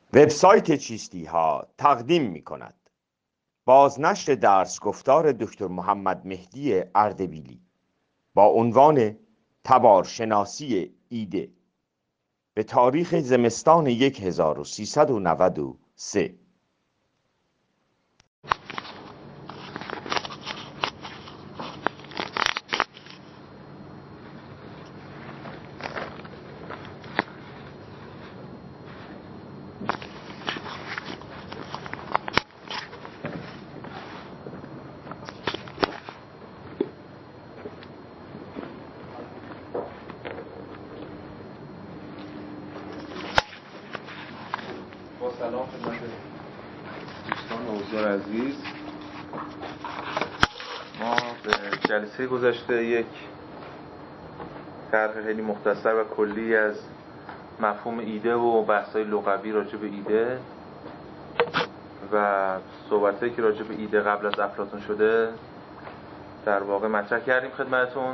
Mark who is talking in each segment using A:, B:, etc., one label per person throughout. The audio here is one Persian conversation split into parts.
A: وبسایت چیستی ها تقدیم می کند بازنشر درس گفتار دکتر محمد مهدی اردبیلی با عنوان تبارشناسی ایده به تاریخ زمستان 1393.
B: سلام خدمت دوستان و حضار عزیز. ما به جلسه گذشته یک طرح خیلی مختصر و کلی از مفهوم ایده و بحث‌های لغوی راجع به ایده و صحبتایی که راجع به ایده قبل از افلاطون شده در واقع مطرح کردیم خدمتتون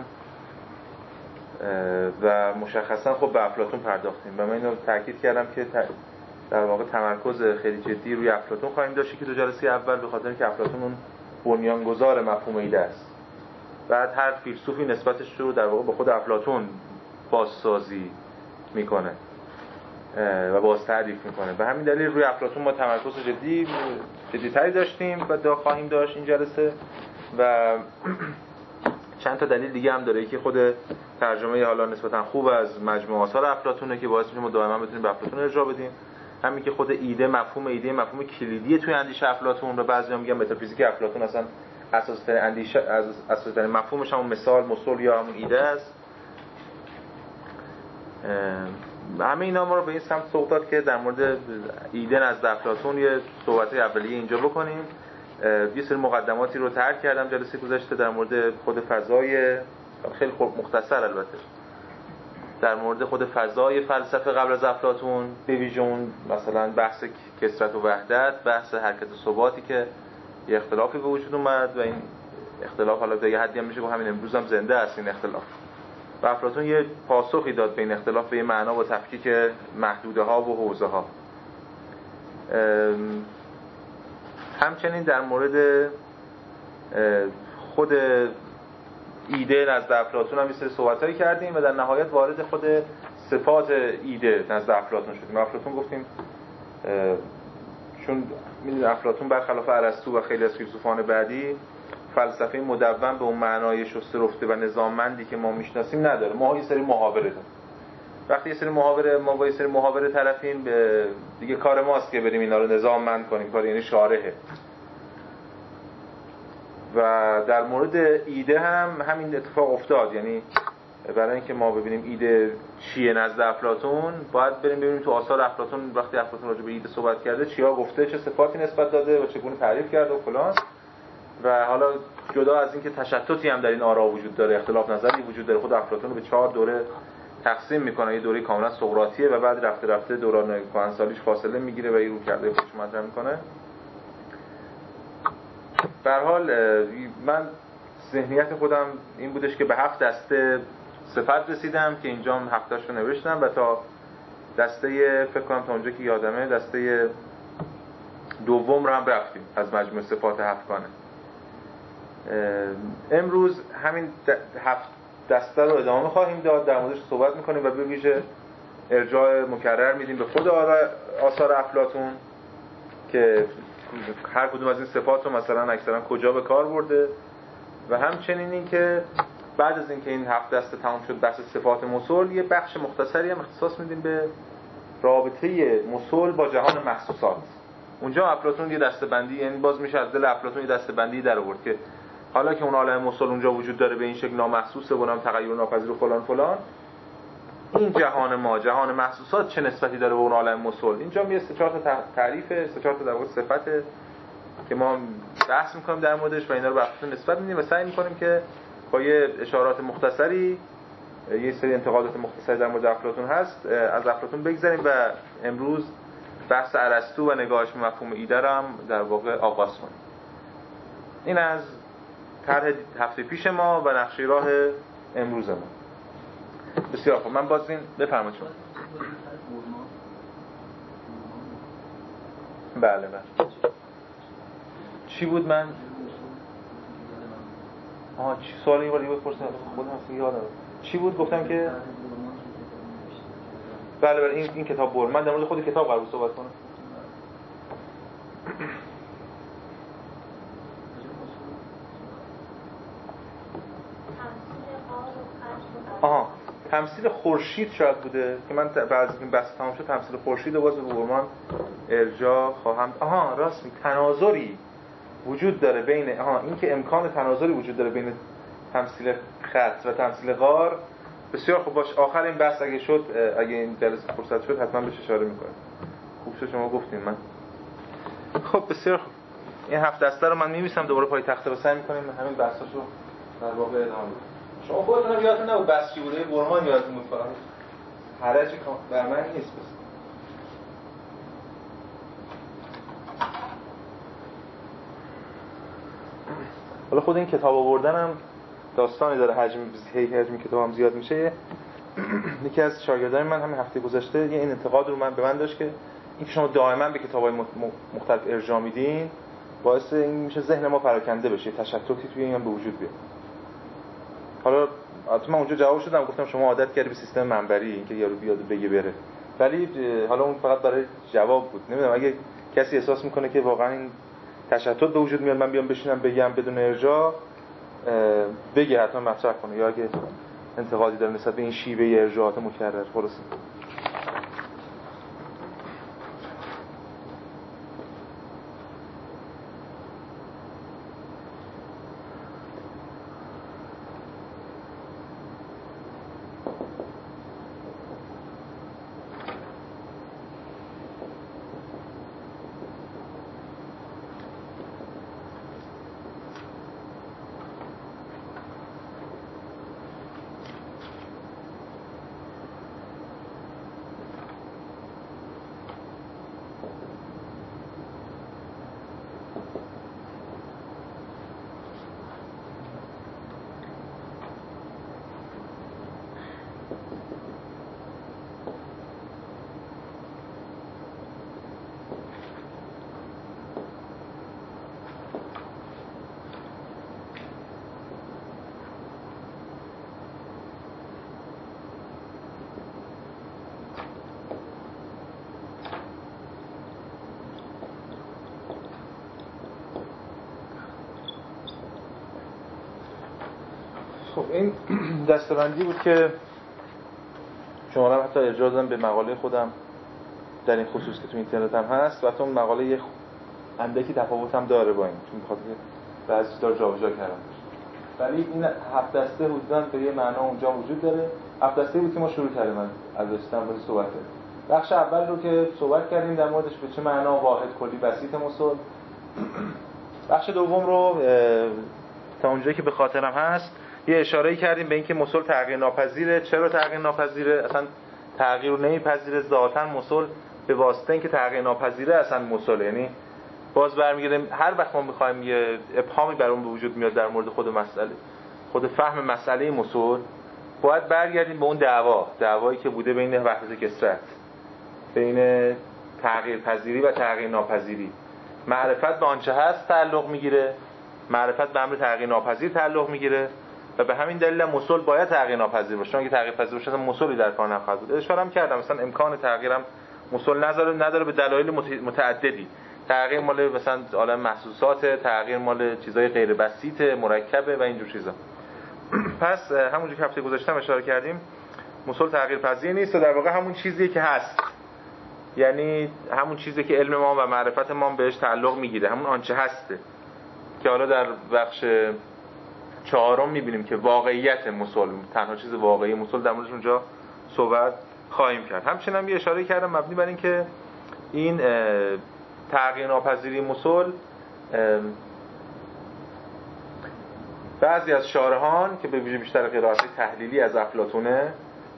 B: و مشخصا خب به افلاطون پرداختیم و من اینو تاکید کردم که در واقع تمرکز خیلی جدی روی افلاطون خواهیم داشت که تو جلسه اول، به خاطر اینکه افلاطون اون بنیانگذار مفهوم ایده است. بعد هر فیلسوفی نسبتش رو در واقع به خود افلاطون بازسازی میکنه و باز تعریف میکنه. به همین دلیل روی افلاطون ما تمرکز جدی‌تری داشتیم و خواهیم داشت این جلسه و چند تا دلیل دیگه هم داره که خود ترجمه حالا نسبتا خوب از مجموع آثار افلاطونه که باعث میشه ما دائما بتونیم به افلاطون ارجاع بدیم. همین که خود ایده مفهوم کلیدیه توی اندیشه افلاطون و بعضیا میگن متافیزیک افلاطون اصلا اساس‌ترین اندیشه از اساس‌ترین مفهومش همون مثل یا همون ایده است. همه اینا ما رو به این سمت سوق داد که در مورد ایده نزد افلاطون یه صحبت‌های اولیه اینجا بکنیم. یه سری مقدماتی رو طرح کردم جلسه گذشته در مورد خود فضای خیلی مختصر، البته در مورد خود فضای فلسفه قبل از افلاطون، به ویژه اون مثلا بحث کثرت و وحدت، بحث حرکت و ثباتی که یه اختلافی به وجود اومد و این اختلاف حالا به یه حدی هم میشه که همین امروز هم زنده است این اختلاف. و افلاطون یه پاسخی داد به این اختلاف به معنا با تفکیک محدوده ها و حوزه ها. همچنین در مورد خود ایده نزد افلاطون هم یه سری صحبتایی کردیم و در نهایت وارد خود صفات ایده نزد افلاطون شدیم. افلاطون گفتیم چون میدونید افلاطون برخلاف ارسطو و خیلی از فیلسوفان بعدی فلسفه مدون به اون معنای شسته رفته و نظاممندی که ما میشناسیم نداره. ما یه سری محاوره داریم. وقتی یه سری ما با یه سری محاوره طرفیم، دیگه کار ماست که بریم اینا رو نظاممند کنیم، کار یعنی شارحه. و در مورد ایده هم همین اتفاق افتاد. یعنی برای اینکه ما ببینیم ایده چیه نزد افلاطون، باید بریم ببینیم تو آثار افلاطون وقتی افلاطون راجع به ایده صحبت کرده چیا گفته، چه صفاتی نسبت داده و چگونه تعریف کرده و فلان. و حالا جدا از اینکه تشتتی هم در این آرا وجود داره، اختلاف نظری وجود داره، خود افلاطون رو به 4 دوره تقسیم میکنه. یه دوره کاملا سقراطیه و بعد رفته رفته دوران کهنسالیش فاصله میگیره و این رو کرده خودش مطرح میکنه. به هر حال من ذهنیت خودم این بودش که به 7 دسته صفت رسیدم که اینجا هم 7 تاشو نوشتم و تا دسته فکر کنم تا اونجا که یادمه دسته دوم رو هم رفتیم از مجموع صفات 7 گانه. امروز همین 7 دسته رو ادامه خواهیم داد، در موردش صحبت میکنیم و به ویژه ارجاع مکرر میدیم به خود آثار افلاطون که هر کدوم از این صفات رو مثلا اکثرا کجا به کار برده و همچنین این که بعد از اینکه این 7 دسته تمام شد بحث صفات مصول، یه بخش مختصری هم اختصاص میدیم به رابطه مصول با جهان محسوسات. اونجا افلاطون یه دسته‌بندی، یعنی باز میشه از دل افلاطون یه دسته‌بندی در آورد که حالا که اون عالم مصول اونجا وجود داره به این شکل نامحسوسه و تغییر ناپذیر و فلان فلان، این جهان ما، جهان محسوسات چه نسبتی داره به اون عالم مصول؟ اینجا میاد 3-4 تا تعریف، 3-4 تا در واقع صفته که ما بحث میکنیم در موردش و اینا رو به افلاطون نسبت میدیم و سعی میکنیم که با یه اشارات مختصری، یه سری انتقادات مختصری در مورد افلاطون هست از افلاطون بگذریم و امروز بحث ارسطو و نگاهش به مفهوم ایده رو هم در واقع آغاز کنیم. این از طرح هفته پیش ما و نقشه راه امروز ما. بسیار خوب، من باز این بفرمایید شما. بله. چی بود من سوال یه بار دیگه بپرسم خودم اصلا یادم چی بود گفتم که بله این کتاب برد. من در مورد خود کتاب قرار صحبت کنم. تمثیل خورشید شاید بوده که من بعد از این بحث تمام شد تمثیل خورشید رو باز به بورمان ارجاع خواهم. راست می تناظری وجود داره بین این که امکان تناظری وجود داره بین تمثیل خط و تمثیل غار. بسیار خوب باش. آخر این بحث اگه این جلسه فرصت شد حتما بهش اشاره میکنم. خوب شد شما گفتین. من خب بسیار خوب. این 7 دسته رو من می‌نویسم دوباره پای تخته رو سعی می‌کنیم همین بحثاشو در واقع ادامه بدیم. شما خودتون یادتون نبود بحث چی بوده؟ برمان یادتون بود فقط. حرجی بر من نیست بس. حالا خود این کتاب آوردنم داستانی داره. حجم کتابم زیاد میشه. یکی از شاگردان من همین هفته گذشته این انتقاد رو به من داشت که این شما دائما به کتاب‌های مختلف ارجاع میدین باعث این میشه ذهن ما پراکنده بشه، تشتتی توی این به وجود بیاد. حالا من اونجا جواب شدم گفتم شما عادت کردی به سیستم منبری اینکه یارو بیاد بگه بره. ولی حالا اون فقط برای جواب بود. نمیدونم اگه کسی احساس میکنه که واقعا این تشتت به وجود میاد من بیام بشینم بگم بدون ارجاع بگه حتما مطرح کنه یا اگه انتقادی داره نسبت به این شیوه ارجاعات مکرر. خلاص خب این دسته‌بندی بود که شما حتی ارجاع دادم به مقاله خودم در این خصوص که تو اینترنت هم هست و اون مقاله یه اندکی تفاوت هم داره با این چون بخاطر بعضی چیزا رو جابجا کردم. ولی این 7 دسته حدوداً به یه معنا اونجا وجود داره. 7 دسته بود که ما شروع کردیم از استفاده صحبت کردیم. بخش اول رو که صحبت کردیم در موردش به چه معنا واحد کلی بسیط مصول. بخش دوم رو تا اونجایی که به خاطرم هست یه اشاره‌ای کردیم به اینکه مصول تغییر ناپذیره. چرا تغییر ناپذیره؟ اصلا تغییر رو نمیپذیره ذاتاً مصول به واسطه اینکه تغییر ناپذیره اصلا مصول. یعنی باز برمیگردیم هر وقت ما می‌خوایم یه ابهامی بر اون به وجود میاد در مورد خود مسئله، خود فهم مسئله مصول، باید برگردیم به اون دعوایی که بوده بین وحدت کثرت، بین تغییر پذیری و تغییر ناپذیری. معرفت به آنچه هست تعلق میگیره، معرفت به امر تغییر ناپذیر تعلق میگیره و به همین دلیل مصول باید تغییر ناپذیر باشه. چون اگه تغییر پذیر باشه مصولی در کار نخواهد بود. اشاره هم کردم مثلا امکان تغییرم مصول نداره به دلایل متعددی. تغییر مال مثلا عالم محسوسات، تغییر مال چیزای غیر بسیط مرکبه و اینجور چیزا. پس همونجوری که هفته گذشته اشاره کردیم مصول تغییر پذیر نیست و در واقع همون چیزیه که هست. یعنی همون چیزی که علم ما و معرفت ما بهش تعلق میگیره، همون آنچه هسته که حالا در بخش 4 میبینیم که واقعیت مصول، تنها چیز واقعی مصول، در موردش اونجا صحبت خواهیم کرد. همچنین هم یه اشاره کردم مبنی بر این که این تغییر ناپذیری مصول بعضی از شارحان که به ویژه بیشتر قرائت تحلیلی از افلاطونه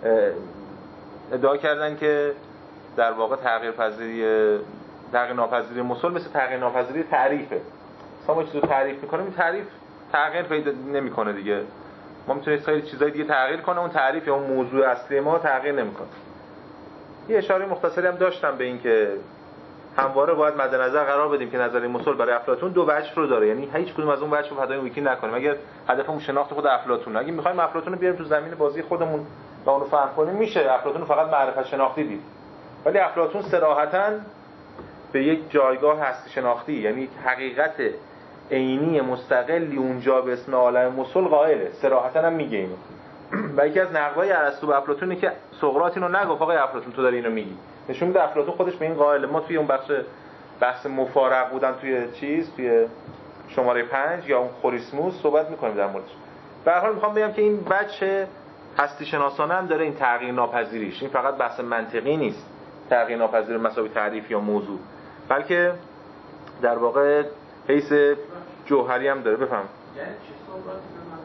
B: ادعا کردن که در واقع تغییر ناپذیری مصول مثل تغییر ناپذیری تعریفه. مثلا ما چیزو تعریف می‌کنیم، این تعریف تغییر پیدا نمی‌کنه دیگه. ما می‌تونیم خیلی چیزای دیگه تغییر کنه، اون تعریف یا اون موضوع اصلی ما تغییر نمی‌کنه. یه اشاره مختصری هم داشتم به این که همواره باید مد نظر قرار بدیم که نظریه مسل برای افلاطون دو وجه رو داره، یعنی هیچ کدوم از اون وجه رو فدای ویکی نکنیم. اگر هدفمون شناخت خود افلاطونه، اگه می‌خوایم افلاطون رو بیاریم تو زمین بازی خودمون و اون رو فهم کنیم، میشه افلاطون رو فقط معرفت شناختی دید. ولی افلاطون صراحتاً به یک جایگاه هستی شناختی، یعنی حقیقت عینی مستقلی اونجا به اسم عالم مسل قائله، صراحتاً هم میگه اینو. و یکی از نقدهای ارسطو به افلاطون اینه که سقراط اینو نگفت آقای افلاطون تو داری اینو میگی. نشون میده افلاطون خودش به این قائله. ما توی اون بحث مفارق بودن توی شماره 5 یا اون خوریسموس صحبت میکنیم در موردش. به هر حال میخوام بگم که این بچه هستی شناسانه هم داره این تغییر ناپذیریش. این فقط بحث منطقی نیست، تغییر ناپذیر مساوی تعریف یا موضوع، بلکه در واقع حیث جوهری هم داره. بفهم
C: یعنی چی سقراطی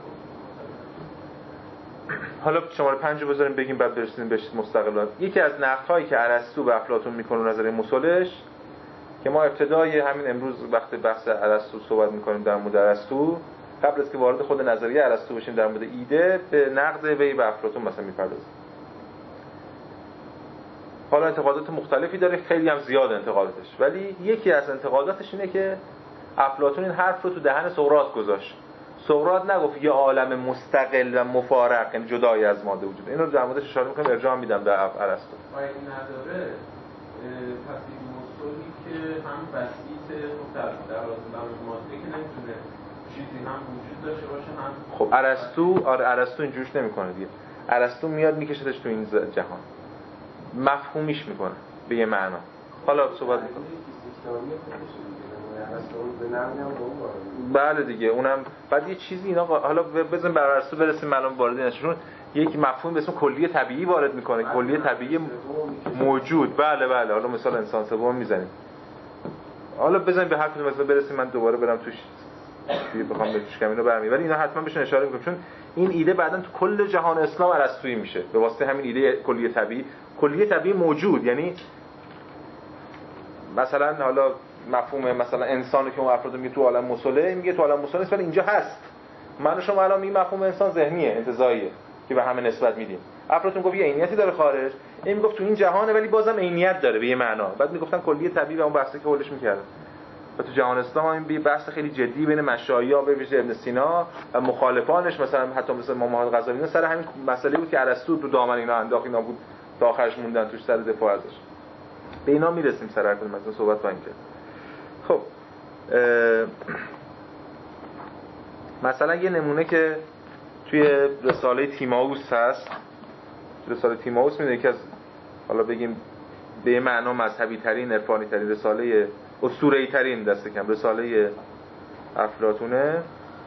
B: حالا شماره 5 رو بذاریم بگیم بعد برسیم بهش مستقلا. یکی از نقدهایی که ارسطو به افلاطون میکنه نظریه مسلش، که ما ابتدای همین امروز وقت بحث ارسطو صحبت میکنیم در مورد ارسطو، قبل از که وارد خود نظریه ارسطو بشیم در مورد ایده، به نقد وی به افلاطون مثلا میپردازیم. حالا انتقادات مختلفی داره، خیلی هم زیاد انتقاداتش، ولی یکی از انتقاداتش اینه که افلاطون این حرف رو تو دهن سقراط گذاشت. سقراط نگفت یه عالم مستقل و مفارق، یعنی جدای از ماده وجود. اینو در موردش اشاره می‌کنم، ارجاع میدم به ارسطو.
C: این نداره پس این مسئولی که هم بسیط در ماده که نمیتونه چیزی هم وجود داشته باشه هم.
B: خب ارسطو اینجوریش نمیکنه دیگه. ارسطو میاد میکشدش تو این جهان، مفهومیش میکنه به یه معنا. حالا صحبت میکنم. بله دیگه، اونم بعد یه چیزی اینا حالا بزن بر ارسطو برسیم، الان وارد نشون یک مفهوم به اسم کلیه طبیعی وارد میکنه. کلیه طبیعی موجود، بله حالا مثلا انسان سوم میزنیم. حالا بزنیم به حرف مثلا برسیم، من دوباره برم توش بخوام بهش کمی رو برمی، ولی اینا حتما بهشون اشاره میکنم، چون این ایده بعداً تو کل جهان اسلام ارسطویی میشه به واسطه همین ایده کلیه طبیعی موجود. یعنی مثلا حالا مفهوم مثلا انسانو که اون افراد میگه تو عالم مسله، میگه تو عالم مسله نیست ولی اینجا هست. من و شما الان میگیم مفهوم انسان ذهنیه، انتزاعیه که به همه نسبت میدیم. افلاطون گفت یه عینیتی داره خارج، این میگفت تو این جهانه ولی بازم عینیت داره به یه معنا. بعد میگفتن کلیه طبیعی و اون بحثی که حلش میکردن. و تو جهان اسلام هم این بحث خیلی جدی بین مشایخ به ویژه ابن سینا و مخالفانش، مثلا حتی مثل امام محمد غزالی، سر همین مسئله بود که ارسطو تو دامن اینا انداخت، اینا بود تا آخرش موندن توش سر دفاع ازش. به اینا میرسیم سر هر کدوم مثلا صحبت کنیم. خب مثلا یه نمونه که توی رساله تیمائوس هست، رساله تیمائوس میدونی که از حالا بگیم به معنا مذهبی ترین، عرفانی ترین رساله، اسطوره‌ای ترین دست کم رساله افلاطونه.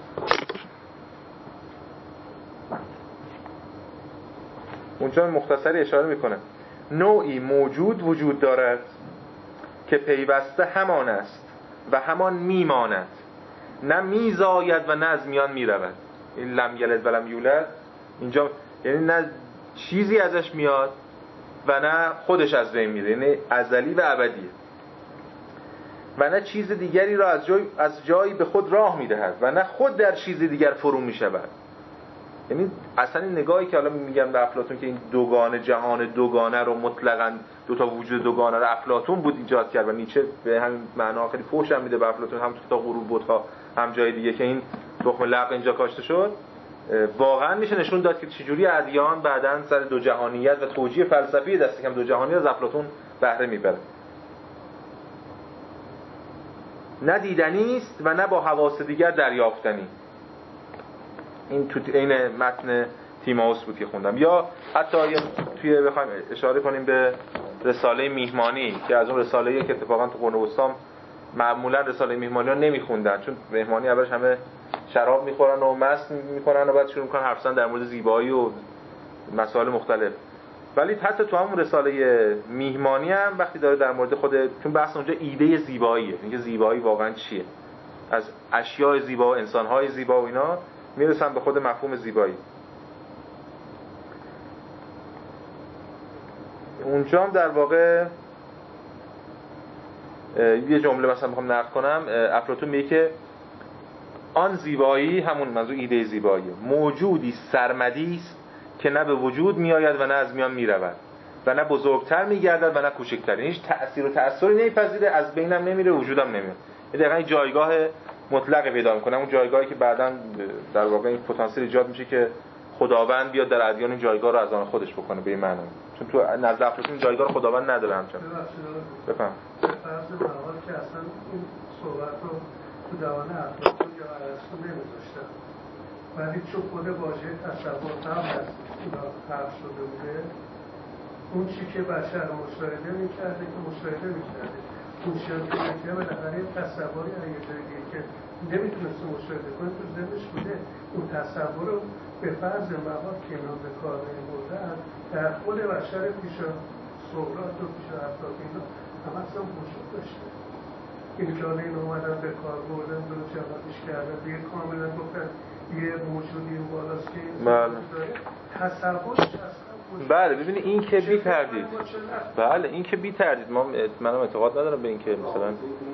B: اونجا مختصری اشاره میکنه نوعی موجود وجود دارد که پیوسته همان است و همان میماند، نه میزاید و نه از میان میرود. این لم یلد و لم یولد اینجا یعنی نه چیزی ازش میاد و نه خودش از بین میره، یعنی ازلی و ابدیه، و نه چیز دیگری را از جایی به خود راه میدهد و نه خود در چیز دیگر فرو میشود. یعنی اصلا این نگاهی که حالا میگم به افلاطون که این دوگانه، جهان دوگانه رو مطلقاً دو تا وجود دوگانه رو افلاطون بود ایجاد کرد و نیچه به همین معنا خیلی فحش هم میده به افلاطون، هم تو کتاب غروب بت‌ها هم جای دیگه که این تخم لق اینجا کاشته شد. واقعا میشه نشون داد که چجوری ادیان بعداً سر دو جهانیت و توجیه فلسفی دست کم دو جهانی از افلاطون بهره میبره. نه دیدنی است و نه با حواس دیگر دریافتنی. این تو این متن تیمائوس بود که خوندم. یا حتی توی بخوایم اشاره کنیم به رساله میهمانی که از اون رساله‌ای که اتفاقا تو قرون وسطا معمولا رساله میهمانی رو نمیخوندن، چون مهمانی اولش همه شراب میخورن و مست میکنن و بعد شروع میکنن حرف زدن در مورد زیبایی و مسائل مختلف. ولی حتی تو همون رساله میهمانی هم وقتی داره در مورد خود، چون بحث اونجا ایده زیباییه، اینکه زیبایی واقعا چیه، از اشیاء زیبا و انسان‌های زیبا و اینا میرسن به خود مفهوم زیبایی. اونجا هم در واقع یه جمله مثلا میخوام نقل کنم، افلاطون میگه که آن زیبایی، همون منظور ایده زیبایی، موجودی سرمدی است که نه به وجود میآید و نه از میان میرود. و نه بزرگتر میگردد و نه کوچکتر. هیچ تأثیر و تأثری نمیپذیره، از بینم نمیره، وجودم نمیاد. این دقیقاً جایگاه مطلق پیدا میکنه، اون جایگاهی که بعداً در واقع این پتانسیل ایجاد میشه که خداوند بیاد در ادیان این جایگاه رو از آن خودش بکنه به این معنی. چون تو نزد افلاطون جایگاه خداوند نداره همچنان. بفهم.
D: فرض محال که اصلا این صحبت رو تو دهان افلاطون یا ارسطو نمیذاشتن، ولی چون خود واژه تصور قبل از اینا حرف شده بوده، اون چی که بشر مشاهده میکرده که مشاهده میکرده، اون شرطی که بالاخره یه تصوری اگه جاییه که نمیتونست مشاهده کنه تو ذهنش بوده، اون تصور رو به فرض محال که اینا به کار نمیبردن در خود بشر پیش سقراط و پیش افلاطون هم اصلا وجود داشته. این که حالا این اومدن به کار بردن دو جوابش کردن دیگه کاملا گفتن یه موجودی این بالاست که این داره تصورش اصلا.
B: بله ببینید این که بی تردید، بله این که بی تردید منم اعتقاد ندارم به این که مثلا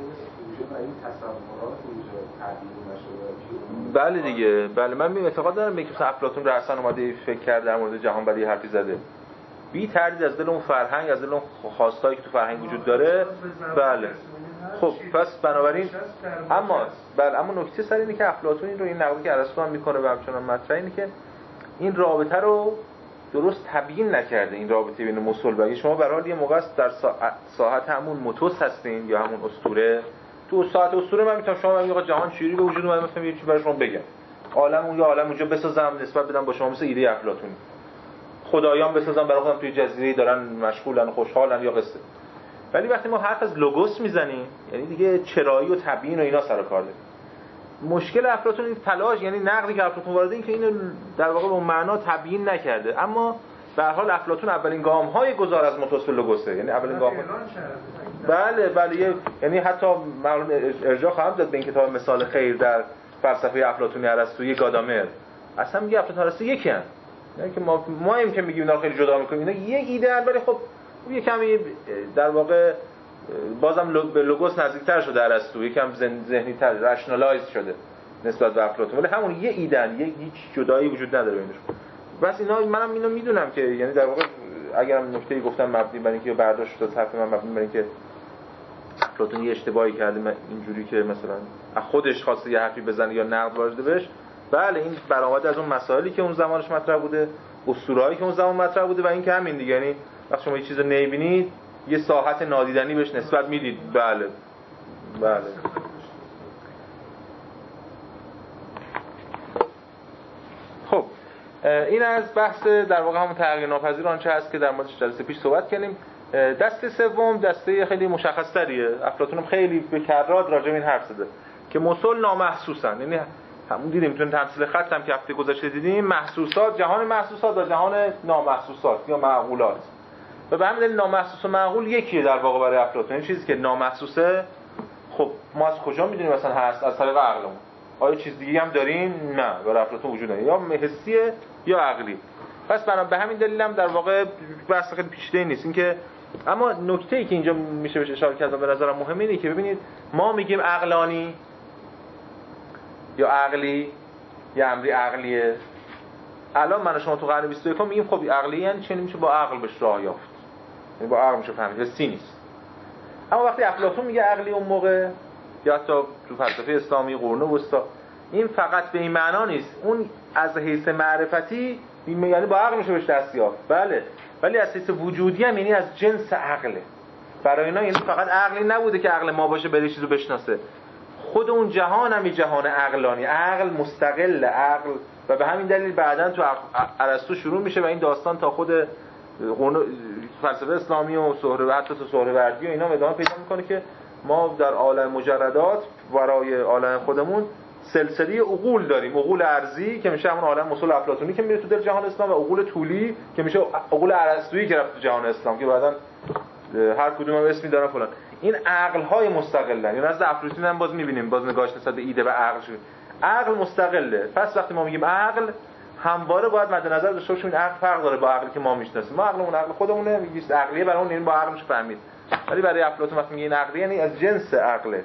B: بله دیگه، بله من اعتقاد دارم به اینکه افلاطون رأساً اومده فکر کرد در مورد جهان ولی حرفی زده. بی تردید از دل اون فرهنگ، از دل اون خواستایی که تو فرهنگ وجود داره. بله خب پس بنابراین اما نکته سر اینه که افلاطون این رو این نقدی که ارسطو هم میکنه و همچنان مطرح اینه که این رابطه رو درست تبیین نکرده، این رابطه بین مسل و شما به هر حال یه موقع است در ساحت همون موتوس هستین یا همون اسطوره. تو ساعت اسطوره من میتونم شما بگم جهان چجوری به وجود اومده، مثلا یه چیزی برای شما بگم، عالم اون یا عالم اونجا بسازم نسبت بدم با شما مثل ایده افلاطونی، خدایان بسازم برای خودم توی جزیره دارن مشغولن و خوشحالن یا قصه. ولی وقتی ما حرف از لوگوس میزنیم یعنی دیگه چرایی و تبیین و اینا سر و کار داریم. مشکل افلاطون این تلاش، یعنی نقدی که افلاطون وارد این که اینو در واقع به معنا تبیین نکرده، اما به هر حال افلاطون اولین گام‌های گذار از موتوس به لوگوسه، یعنی اولین گام. بله یعنی حتی معلوم ارجاع خواهم داد به این کتاب مثال خیر در فلسفه افلاطونی ارسطویی گادامر. اصلا میگه افلاطون ارسطو یکی ان، یعنی که ما این که میگیم اینا خیلی جدا میکنیم، اینا یک ایده ان، ولی خب یه کمی در واقع بازم به لوگوس نزدیکتر شده ارسطو، یکم ذهنی‌تر رشنالایز شده نسبت به افلاطون، ولی همون یه ایده‌ن، هیچ جدایی وجود نداره بینشون. بس اینا منم اینو میدونم که یعنی در واقع اگرم نکته‌ای گفتم مبنی بر اینکه برداشت شده حرف من مبنی بر اینکه افلاطون یه اشتباهی کرده اینجوری که مثلا خودش خواسته یه حرفی بزنه یا نقد وارد بهش، بله این برآمده از اون مسائلی که اون زمانش مطرح بوده، اسطوره‌ای که اون زمان مطرح بوده و این که همین دیگه، یعنی وقتی شما یه چیزو نمی‌بینید یه ساحت نادیدنی بهش نسبت میدید. بله خب این از بحث در واقع همون تغییر ناپذیر آنچه هست که در موردش جلسه پیش صحبت کردیم. دسته سوم دسته خیلی مشخص‌تریه، افلاطون هم خیلی به کرات راجع به این حرف زده که مسل نامحسوسن، یعنی همون دیدیم تو تمثیل خط هم که هفته گذشته دیدیم، محسوسات، جهان محسوسات و جهان نامحسوسات یا معقولات، و به همین دلیل نامحسوس و معقول یکیه در واقع برای افلاطون. این چیزی که نامحسوسه خب ما از کجا میدونیم مثلا هست؟ از طریق عقلمون. آیا چیز دیگه هم داریم؟ نه، برای افلاطون وجود نداره، یا حسیه یا عقلی. پس به همین دلیل هم در واقع بحث خیلی پیچیده نیست اینکه، اما نکته‌ای که اینجا میشه بهش اشاره کرد و به نظرم مهمه اینه که ببینید ما میگیم عقلانی یا عقلی یا امری عقلیه. الان من و شما تو قرن 21 میگیم خب عقلی یعنی چی؟ میشه با عقل بهش راه یافت، یعنی با عقل میشه فهمید، حسی نیست. اما وقتی افلاطون میگه عقلی اون موقع یا حتی تو فلسفه اسلامی قرون وسطا، این فقط به این معنا نیست، اون از حیث معرفتی یعنی با عقل میشه بهش دست یافت، بله، ولی از حیث وجودی هم یعنی از جنس عقله. برای اینا یعنی فقط عقلی نبوده که عقل ما باشه بره چیزو بشناسه، خود اون جهان هم جهان عقلانی، عقل مستقل عقل، و به همین دلیل بعداً تو ارسطو شروع میشه و این داستان تا خود فلسفه اسلامی و حتی تو سهروردی و اینا ادامه پیدا میکنه که ما در عالم مجردات برای عالم خودمون سلسله عقول داریم، عقول ارضی که میشه همون عالم مسل افلاطونی که میره تو دل جهان اسلام، و عقول طولی که میشه عقول ارسطویی که رفت تو جهان اسلام که بعداً هر کدوم هم اسمی دارن فلان. این عقل های مستقلن، یعنی نزد افلاطون هم باز میبینیم باز نگاهش نسبت به ایده و عقل شد. عقل مستقله. پس وقتی ما میگیم عقل همواره باید مد نظر داشته باشیم این عقل فرق داره با عقلی که ما میشناسیم. ما عقلمون عقل خودمونه، میگیم عقلیه برای اون، یعنی با عقل میشه فهمید. ولی برای افلاطون وقتی میگه این عقلیه یعنی از جنس عقله.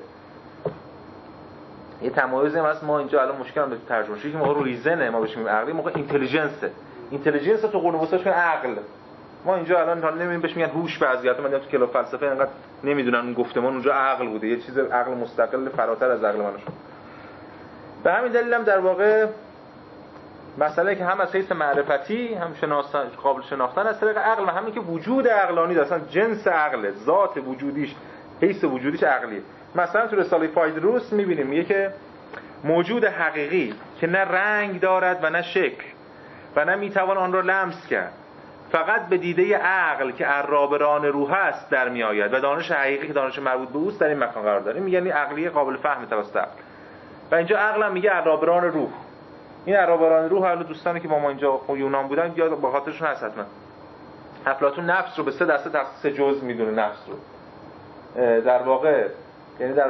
B: یه تمایزی هم هست، ما اینجا الان مشکل هم ترجمه شده که ما رو ریزنه ما بهش میگیم عقلی، موقع اینتلیجنسه. اینتلیجنس تو قرون وسطا شون عقل ما اینجا الان حالا نمی‌بینیم بهش میگن هوش، بعضیات من تو کلاس فلسفه انقدر نمیدونن اون گفتمان اونجا عقل بوده، یه چیز عقل مستقل فراتر از عقل منو شد. به همین دلیل هم در واقع مسئله که هم از حیث معرفتی هم قابل شناختن از طریق عقل و همین که وجود عقلانی داره، اصلا جنس عقل، ذات وجودیش، حیث وجودیش عقلیه. مثلا تو رساله فایدروس می‌بینیم میگه که موجود حقیقی که نه رنگ دارد و نه شکل و نه میتوان آن را لمس کرد، فقط به دیده عقل که عرابران روح است در میآید و دانش حقیقی که دانش مربوط به اوست در این مکان قرار داره. میگن این عقلی قابل فهم توسط عقل. و اینجا عقل هم میگه عرابران روح. این عرابران روح حالا دوستانی که با ما اینجا یونان بودن یاد با خاطرشون هست حتما. افلاطون نفس رو به 3 دسته تقسیم، 3 جزء میدونه نفس رو. در واقع یعنی در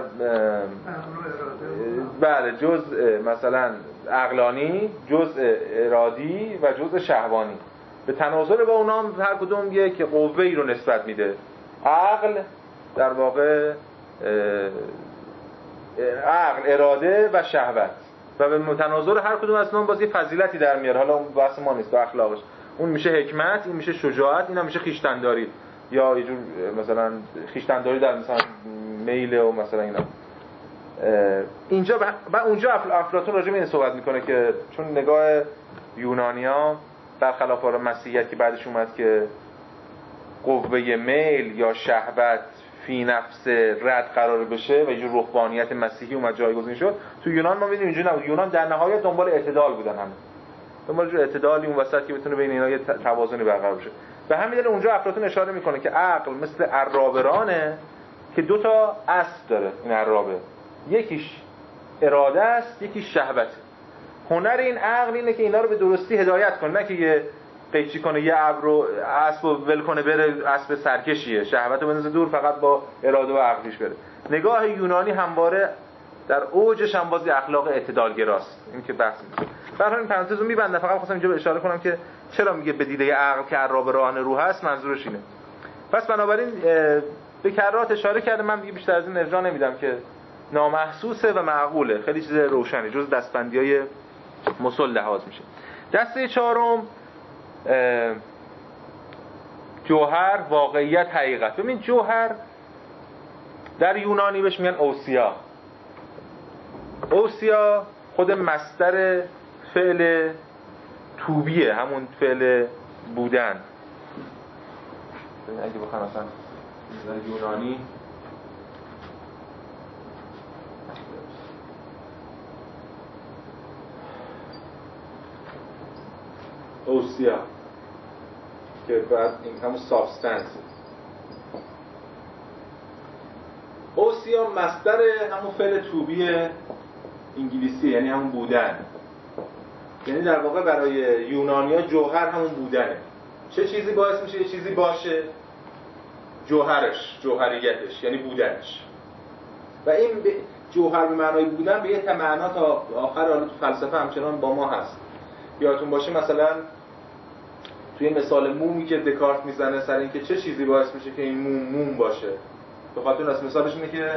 B: بله جزء مثلا عقلانی، جزء ارادی و جزء شهوانی. به تناظر با اونا هم هر کدوم یک قوه‌ای رو نسبت میده. عقل در واقع عقل، اراده و شهوت و به متناظر هر کدوم از اونها باز یه فضیلتی در میاره. حالا اون بحث ما نیست، تو اخلاقش اون میشه حکمت، این میشه شجاعت، اینا میشه خویشتن‌داری یا یه جور مثلا خویشتن‌داری در مثلا میل و مثلا اینا. اینجا و اونجا افلاطون راجع به این صحبت میکنه که چون نگاه یونانی‌ها برخلاف مسیحیت که بعدش اومد که قوه میل یا شهوت فی نفس رد قرار بشه و یه جور روحانیت مسیحی اومد جایگزین شد، تو یونان ما می‌بینیم اینجوری نبود. یونان در نهایت دنبال اعتدال بودن، هم دنبال جور اعتدالی اون وسط که بتونه بین اینا یه توازنی برقرار بشه. به همین دلیل اونجا افلاطون اشاره میکنه که عقل مثل عرابرانه که 2 تا اصل داره. این عرابه یکیش اراده است، یکیش شهوت. هنر این عقل اینه که اینا رو به درستی هدایت کنه، نه که یه قیچی کنه، یه ابر رو اسب ول کنه بره اسب سرکشیه، شهوت رو بندازه دور، فقط با اراده و عقلش بره. نگاه یونانی همواره در اوجش هم بازی اخلاق اعتدالگراست. این که بحث میشه. برای این پرانتز رو میبندم، فقط خواستم اینجا اشاره کنم که چرا میگه به دیده عقل که عرابران روح است، منظورش اینه. پس بنابراین به کرات اشاره کرده، من دیگه بیشتر از این ارجاع نمیدم که نامحسوسه و معقوله، خیلی چیز روشنه، جز دستبندی‌های مسل لحاظ میشه. دسته 4 جوهر، واقعیت، حقیقت. ببین جوهر در یونانی بهش میگن اوسیا. اوسیا خود مصدر فعل توبیه، همون فعل بودن. اگه بخوام مثلا در یونانی اوسیا که بعد این همون سابستنس، اوسیا مصدر همون فعل توبی انگلیسی، یعنی همون بودن. یعنی در واقع برای یونانی‌ها جوهر همون بودنه. چه چیزی باعث میشه یه چیزی باشه؟ جوهرش، جوهریتش، یعنی بودنش. و این جوهر به معنای بودن به یه معنا تا آخر حالا تو فلسفه همچنان با ما هست. یادتون باشه مثلا توی مثال مومی که دکارت میزنه سر این که چه چیزی باعث میشه که این موم باشه، به خاطر از مثالش اینه که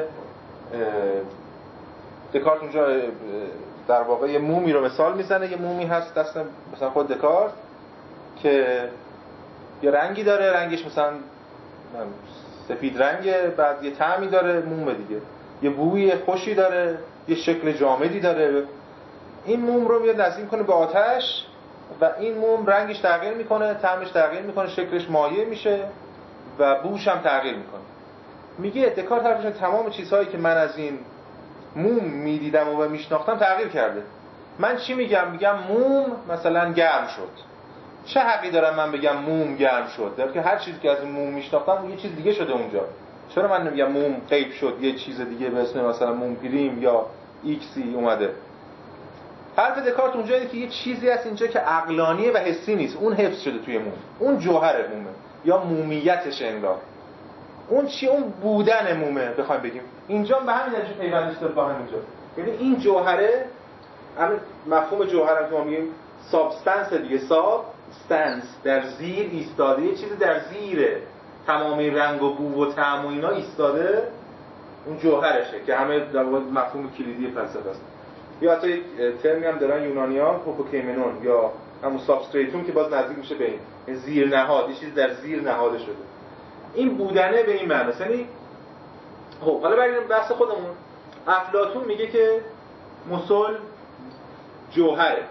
B: دکارت اونجا در واقع یه مومی رو مثال میزنه. یه مومی هست دست مثلا خود دکارت که یه رنگی داره، رنگش مثلا سفید رنگه، بعد یه طعمی داره، مومه دیگه، یه بوی خوشی داره، یه شکل جامدی داره. این موم رو میاد نزدیک کنه به آتش و این موم رنگش تغییر میکنه، طعمش تغییر میکنه، شکلش مایع میشه و بوش هم تغییر میکنه. میگه دکارت حرفش تمام چیزهایی که من از این موم میدیدم و میشناختم تغییر کرده. من چی میگم؟ میگم موم مثلا گرم شد. چه حقی دارم من بگم موم گرم شد؟ در که هر چیزی که از این موم میشناختم یه چیز دیگه شده اونجا. چرا من نمیگم موم غیب شد، یه چیز دیگه به اسم مثلا موم پریم یا ایکسی اومده؟ حرف دکارت اونجا اینه که یه چیزی هست اینجا که عقلانیه و حسی نیست، اون حفظ شده توی موم، اون جوهر مومه یا مومیتش انگار. اون چی؟ اون بودن مومه بخوایم بگیم. اینجا به همین نتیجه پیوندش داره با همینجا. یعنی این جوهره، همین مفهوم جوهر که ما میگیم سابستنس دیگه، سابستنس در زیر ایستاده، یه چیزی در زیره تمامی رنگ و بو و طعم و اینا ایستاده، اون جوهرشه که همه در واقع مفهوم کلیدی فلسفه است. یا حتی یک ترمی هم دارن یونانیان هوپوکیمنون یا همون سابستریتوم که باز نزدیک میشه به این زیر نهاد، یه چیز در زیر نهاده شده. این بودنه به این معنی. یعنی خب حالا بریم بحث خودمون. افلاطون میگه که مسل جوهره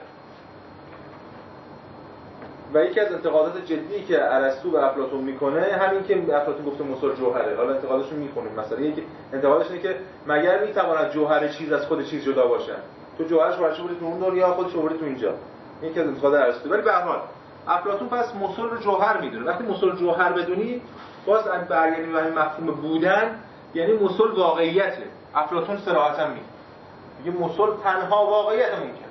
B: و یکی از انتقادات جدی که ارسطو به افلاطون میکنه همین که افلاطون گفته مسل جوهره. حالا انتقادش رو میخونیم. مثلا یکی انتقادش اینه که مگر میتواند جوهر چیز از خود چیز جدا باشد؟ تو جوهرش برش بردی تو اون دور یا خودش بردی تو اینجا. این یکی از انتقادات ارسطو. ولی به هر حال افلاطون پس مسل رو جوهر میدونه. وقتی مسل جوهر بدونی باز برگردیم به مفهوم بودن، یعنی مسل واقعیته. افلاطون صراحتا میگه مسل تنها واقعیت ممکن.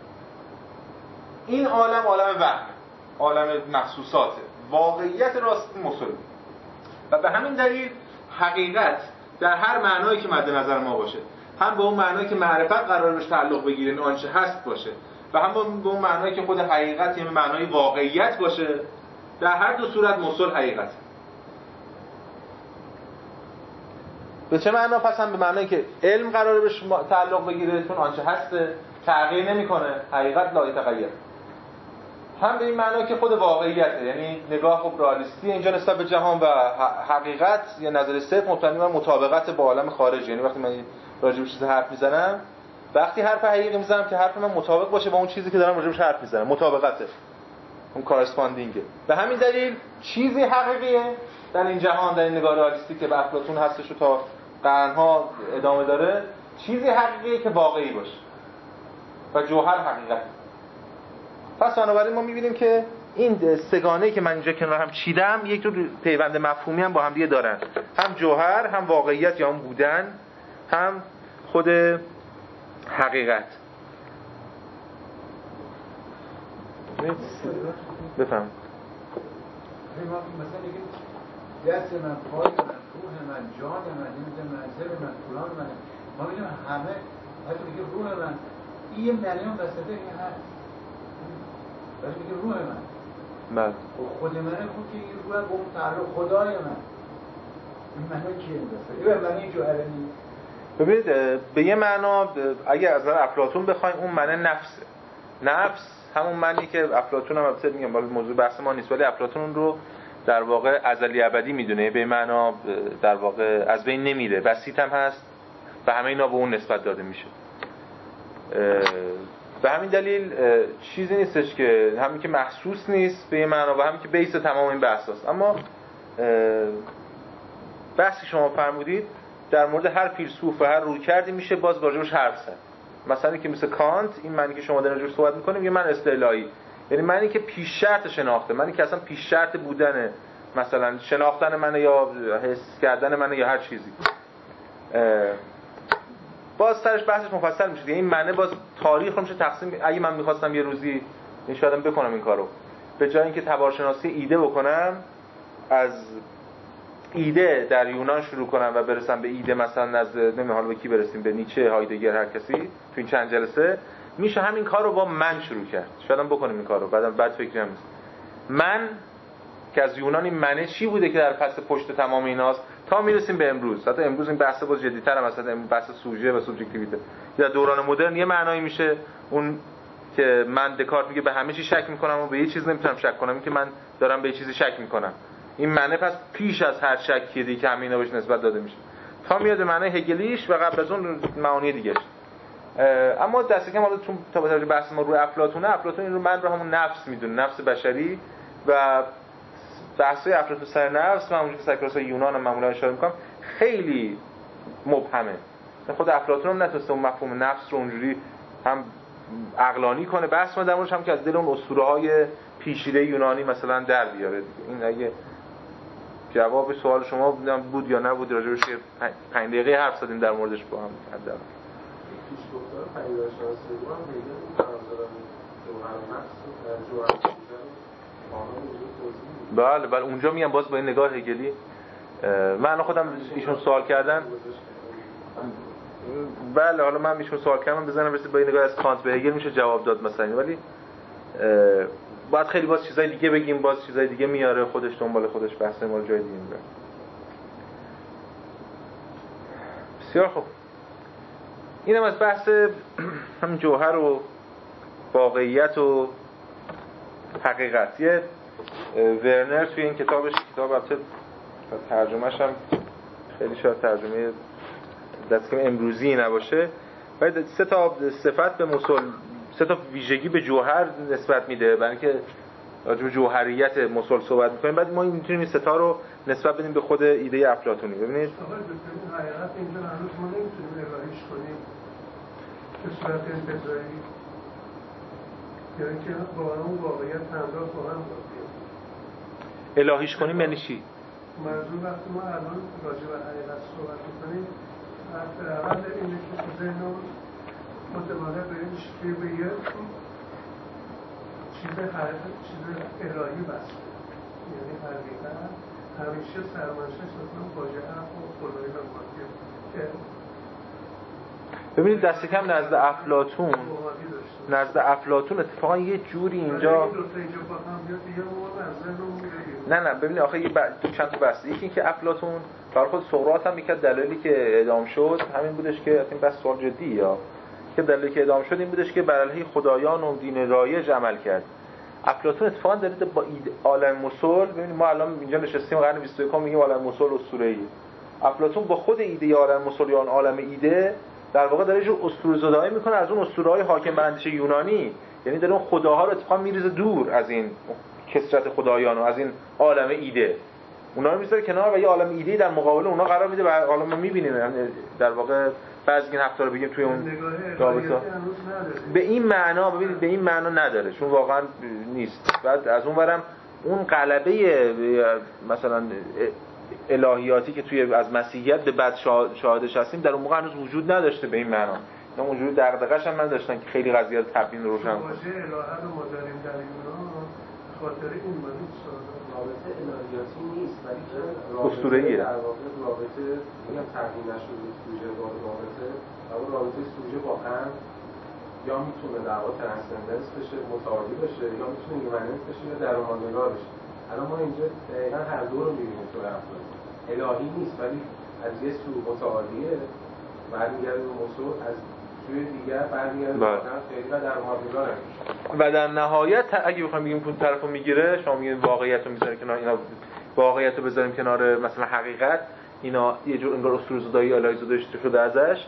B: این عالم وهم، عالم محسوساته. واقعیت راست مسل. و به همین دلیل حقیقت در هر معنایی که مد نظر ما باشه، هم به اون معنایی که معرفت قرار بهش تعلق بگیره، این آنچه هست باشه، و هم به اون معنایی که خود حقیقت یعنی معنای واقعیت باشه، در هر دو صورت مسل حقیقت. به چه معنا؟ پس هم به معنایی که علم قراره بهش تعلق بگیره چون آنچه هسته، تغییر نمیکنه، حقیقت لا یتغیر. هم به این معنا که خود واقعیته، یعنی نگاه خب رئالیستی اینجا نسبت به جهان و حقیقت یا نظر صدق مبتنی بر مطابقت با عالم خارجی. یعنی وقتی من راجع به چیز حرف میزنم، وقتی حرف حقیقی میزنم که حرف من مطابق باشه با اون چیزی که دارم راجع بهش حرف میزنم، مطابقته، اون کارسپاندینگه. به همین دلیل چیزی حقیقیه در این جهان، در این نگاه رئالیستی که به افلاطون هستش و تا قرنها ادامه داره، چیزی حقیقیه که واقعی باشه و جوهر حقیقت. پس بنابراین ما می‌بینیم که این سگانه‌ای که من اینجا کنار هم چیدم یک جور پیوند مفهومی هم با هم دیگه دارن، هم جوهر، هم واقعیت یا هم بودن، هم خود حقیقت. بفهم.
E: مثلا میگه دست من، پای من، روح من، جان من، منظر من، فلان من، ما میگیم همه، حتی میگه روح من، این یه معنی وسطه که هست، ولی میگه روح من.
B: بله.
E: خود منه، خود که این روح با اون تعلق خدای من. این معنی چیه این وسطه؟ این معنی جوهره نیست.
B: ببینید به یه معنا اگه از نظر افلاطون بخوایم اون معنی نفسه. نفس همون معنی که افلاطون هم البته میگم ولی موضوع بحث ما نیست، ولی افلاطون اون رو در واقع ازلی ابدی میدونه، به معنا در واقع از بین نمیره، بسیط هم هست و همه اینا به اون نسبت داده میشه. به همین دلیل چیزی نیستش که همین که محسوس نیست به معنا و همین که بیس تمام این بحث است. اما بحثی شما فرمودید در مورد هر فیلسوف و هر رویکردی میشه باز راجعش حرف زد. مثلا که مثل کانت این معنی که شما دارین راجعش صحبت میکنیم یه من اصطلاحی، یعنی معنی که پیش شرط شناخته، معنی که اصلا پیش شرط بودنه، مثلا شناختن منه یا حس کردن منه یا هر چیزی. باز سرش بحثش مفصل میشه. این معنی باز تاریخ رو میشه تقسیم. اگه من میخواستم یه روزی شاید بکنم این کارو، به جای اینکه تبارشناسی ایده بکنم، از ایده در یونان شروع کنم و برسم به ایده مثلا نزد نمیدونم حالا به کی برسیم، به نیچه، هایدگر، هر کسی تو این چند جلسه میشه همین کار رو با من شروع کرد. شاید بکنیم این کارو، بعدم بعد فکری هم نیست. من که از یونان این معنی چی بوده که در پس پشت تمام ایناست تا میرسیم به امروز. حتی امروز این بحث باز جدی‌تر هم مثلا بحث سوژه و سوبژکتیویته. در دوران مدرن یه معنایی میشه اون که من دکارت میگه به همه چی شک میکنم و به یه چیز نمیتونم شک کنم، این که من دارم به یه چیزی شک میکنم. این معنی پس پیش از هر شکی دیگه که همینا بهش نسبت داده میشه تا میاد معنی هگلیش و قبل از اون معانی دیگه‌اش. اما دست کم حالا چون تا به بحث ما روی افلاطونه، افلاطون این رو من رو همون نفس میدونه، نفس بشری و بحث‌های افلاطون سر نفس، من اونجوری که سکراسای یونان هم معمولا اشاره می‌کنم خیلی مبهمه. خود افلاطون هم نتونسته اون مفهوم نفس رو اونجوری هم عقلانی کنه. بحث ما در موردش هم که از دل اون اسطوره‌های پیچیده یونانی مثلا در بیاره دیگه. این اگه جواب سوال شما بود یا نبود راجعش 5 دقیقه حرف زدیم در موردش با هم حداقل.
C: پیشگفتار پدیدارشناسی رو هم دیگه قرار دادن جوهر نفس و جوهر
B: بوده. بله اونجا میگم باز با این نگاه هگلی. من خودم ایشون سوال کردن. بله حالا من ایشون سوال کردم بزنم رسید با این نگاه از کانت به هگل میشه جواب داد مثلا، ولی باید خیلی باز چیزای دیگه بگیم، باز چیزای دیگه میاره خودش دنبال خودش بحث ما جای دیگه میبره. بسیار خوب. اینم از بحث هم جوهر و واقعیت و حقیقت. یه ورنر توی این کتابش، کتاب البته ترجمه‌ش هم خیلی شاید ترجمه دست کم امروزی نباشه، ولی 3 تا صفت به موصل، 3 تا ویژگی به جوهر نسبت میده، برای اینکه راجع به جوهریت موصل صحبت می‌کنیم. بعد ما میتونیم این 3 تا رو نسبت بدیم به خود ایده افلاطونی. ببینید
D: حقیقت اینجا هنوز ما نمیتونیم ارائهش کنیم به صورت انتزاعی، یعنی که با اون واقعیت همراه با هم باید
B: الهیش کنیم یعنی چی؟
D: منظور وقتی ما الان راجع به حقیقت صحبت می‌کنیم، اول اینه که تو ذهنمون متمادر به این شکلی به یه چیز الهی بسته، یعنی حقیقت همیشه سرمنشأش اصلا فاجعه و خدایی و مادیه که
B: ببینید دست کم نزد افلاطون اتفاقا یه جوری اینجا نه ببینید آخه چند تا بحث. یکی این که افلاطون برای خود سقراط هم میکرد دلیلی که اعدام شد همین بودش که این بس سوال جدی یا که دلیلی که اعدام شد این بودش که بر علیه خدایان و دین رایج عمل کرد. افلاطون اتفاقا داره با عالم موصل، ببینید ما الان اینجا نشستیم قرن 21 میگیم عالم موصل اسطوره‌ای. افلاطون با خود ایده عالم موصل یا عالم ایده در واقع داره جو اسطوره‌زدایی میکنه از اون اسطوره‌های حاکم بر اندیشه یونانی، یعنی داره اون خداها رو اتفاقا میریزه دور از این کثرت خدایان و از این عالم ایده، اونا رو میذاره کنار و یه عالم ایده در مقابل اونا قرار میده و حالا ما میبینیم در واقع بعضی این هفته رو بگیم توی اون رابطه به این معنا، ببینید به این معنا نداره چون واقعا نیست. بعد از اون برم اون غلبه مثلا الهیاتی که توی از مسیحیت به بعد شاهدش هستیم در اون موقع هنوز وجود نداشته به این معنا، نه اونجوری دغدغه‌اش هم نداشتن که خیلی قضیه رو تبیین روشن کنن.
D: واژه الهه رو ما داریم در یونان خاطر این مورد
C: رابطه الهیاتی نیست ولی که
B: اسطوره‌ایه،
C: در واقع رابطه میگم تبیین نشده سوژه با رابطه و اون رابطه سوژه با غم یا میتونه در واقع ترانسندنس بشه، متعالی باشه، یا میتونه ایمننت بشه یا درون‌نگار بشه. الان ما اینجا دقیقاً هر دو رو می‌بینیم تو افلاطون. الهی نیست ولی از یه سو متعالیه برمیگرده به موضوع، از سوی دیگر برمیگرده به خیلی و درون‌نگار نمیشه.
B: و در نهایت اگه بخوایم بگیم اون طرفو میگیره، شما میگین واقعیت رو میذاریم کنار، اینا واقعیت رو بذاریم کنار مثلا حقیقت، اینا یه جور انگار اسطوره‌زدایی الهی زاده شده ازش.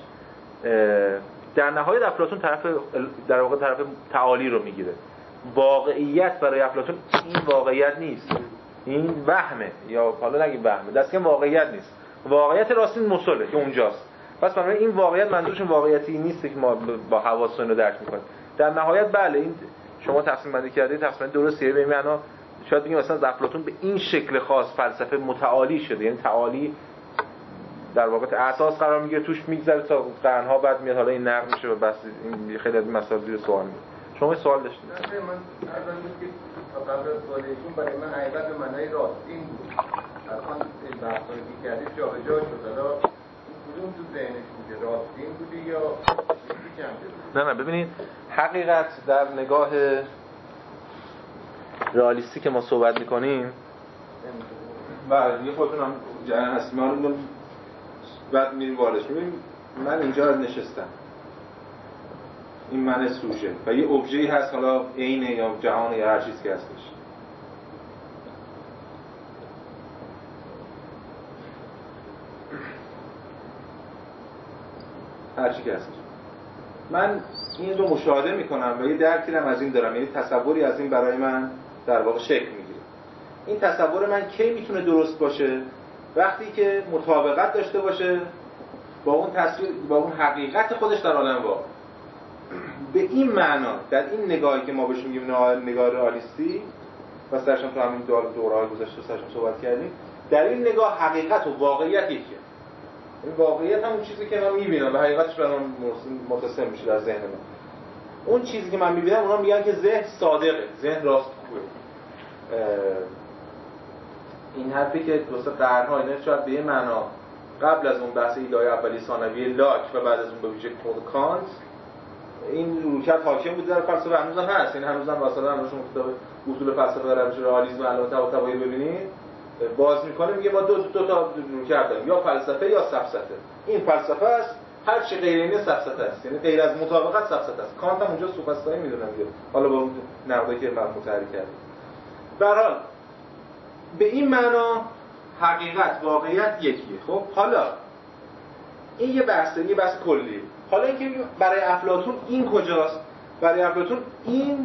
B: در نهایت افلاطون در واقع طرف تعالی رو میگیره. واقعیت برای افلاطون این واقعیت نیست، این وهمه، یا حالا نگیم وهمه، دست کم واقعیت نیست. واقعیت راستین موصله که اونجاست. پس برای این واقعیت منظورش واقعیتی نیست که ما با حواس رو درک میکنیم. در نهایت بله این شما تقسیم بندی کردید تقسیم درستیه، به این معنا شاید بگیم مثلا افلاطون به این شکل خاص فلسفه متعالی شده، یعنی تعالی در واقع اساس قرار میگیره، توش میگذره تا قرن‌ها بعد میاد حالا این نقد میشه و بس این خیلی از مسائل زیر سوال میاد. شما سوال داشتید؟
F: من اول که قبل از سوالتون برای من حقیقت به معنای راستین بود. الان این بحثایی که کردید جابجا شد. حالا کدوم تو ذهنش بوده؟ راستین بوده یا چیزی کم
B: نه ببینید حقیقت در نگاه رئالیستی که ما صحبت می‌کنیم و دیگه خودتون هم جریان هست ما رو بعد میریم واردش می‌بینیم. من اینجا نشستم، این من سوژه و یه ابژه‌ای هست، حالا عینه یا جهان یا هر چیزی که هستش. هر چی که هستش من این رو مشاهده میکنم و یه درکی هم از این دارم، یعنی تصوری از این برای من در واقع شکل میگیره. این تصور من کی میتونه درست باشه؟ وقتی که مطابقت داشته باشه با اون تصویر، با اون حقیقت خودش در عالم واقع. به این معنا در این نگاهی که ما بهش میگیم نگاه رئالیستی و سرشم تو همین دوره‌های گذشته سرشم صحبت کردیم، در این نگاه حقیقت و واقعیت یکیه. این واقعیت همون چیزی که من میبینم و حقیقتش برام متصل میشه در ذهن من. اون چیزی که من میبینم اونا میگن که ذهن صادقه، ذهن راستگوه. این حرفی که واسه قرن‌ها اینا شاید به یه معنا قبل از اون بحث ایده‌های اولیه ثانویه لاک و بعد از اون به ویژه کانت این رویکرد حاکم بود در فلسفه، هنوزم هست. این هنوزم مثلا شما کتاب اصول فلسفه در روش رئالیسم و علامت طبیعی ببینید باز میکنه، میگه ما دو تا رویکرد داریم، یا فلسفه یا سفسطه. این فلسفه است هر چی غیر اینه سفسطه است، یعنی غیر از مطابقت سفسطه است. کانت هم اونجا سوفسطایی میدونم دیگه، حالا با اون نقدی که فرق متحرک کرد. به هر حال به این معنا حقیقت واقعیت یکیه. خب حالا این یه بحث کلیه. حالا اینکه برای افلاطون این کجاست؟ برای افلاطون این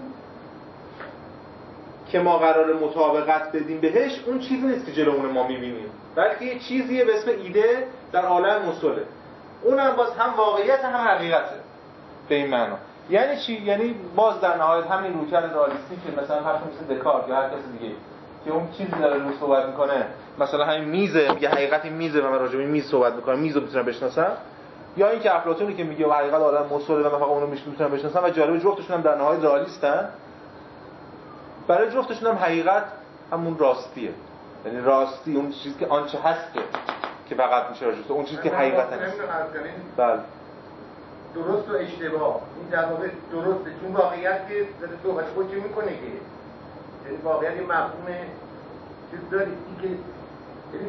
B: که ما قرار مطابقت بدیم بهش اون چیزی نیست که جلومون ما میبینیم، بلکه یه چیزیه به اسم ایده در عالم مسله. اونم باز هم واقعیت هم حقیقته به این معنا. یعنی چی؟ یعنی باز در نهایت همین رویکرد رئالیستی که مثلا فرض مثل دکارت یا هر کسی دیگه که اون چیزی داره روش صحبت میکنه، مثلا همین میزه، میگه حقیقت این میزه و من راجع به این میز صحبت میکنم، میزو میتونم بشناسم، یا اینکه افلاطونی که میگه حقیقت عالم مسله و من فقط اونو میتونم بشناسم. و جالب جفتشون هم در نهایت رئالیستن. برای جفتشون هم حقیقت همون راستیه، یعنی راستی اون چیزی که آنچه هست که فقط میشه راجع به اون چیزی که حقیقت هست. بله
F: درست و اشتباه این در واقع درسته، چون واقعیت که در صحبت خود چه میکنه که یعنی واقعیت یه مفهوم چیز داری که یعنی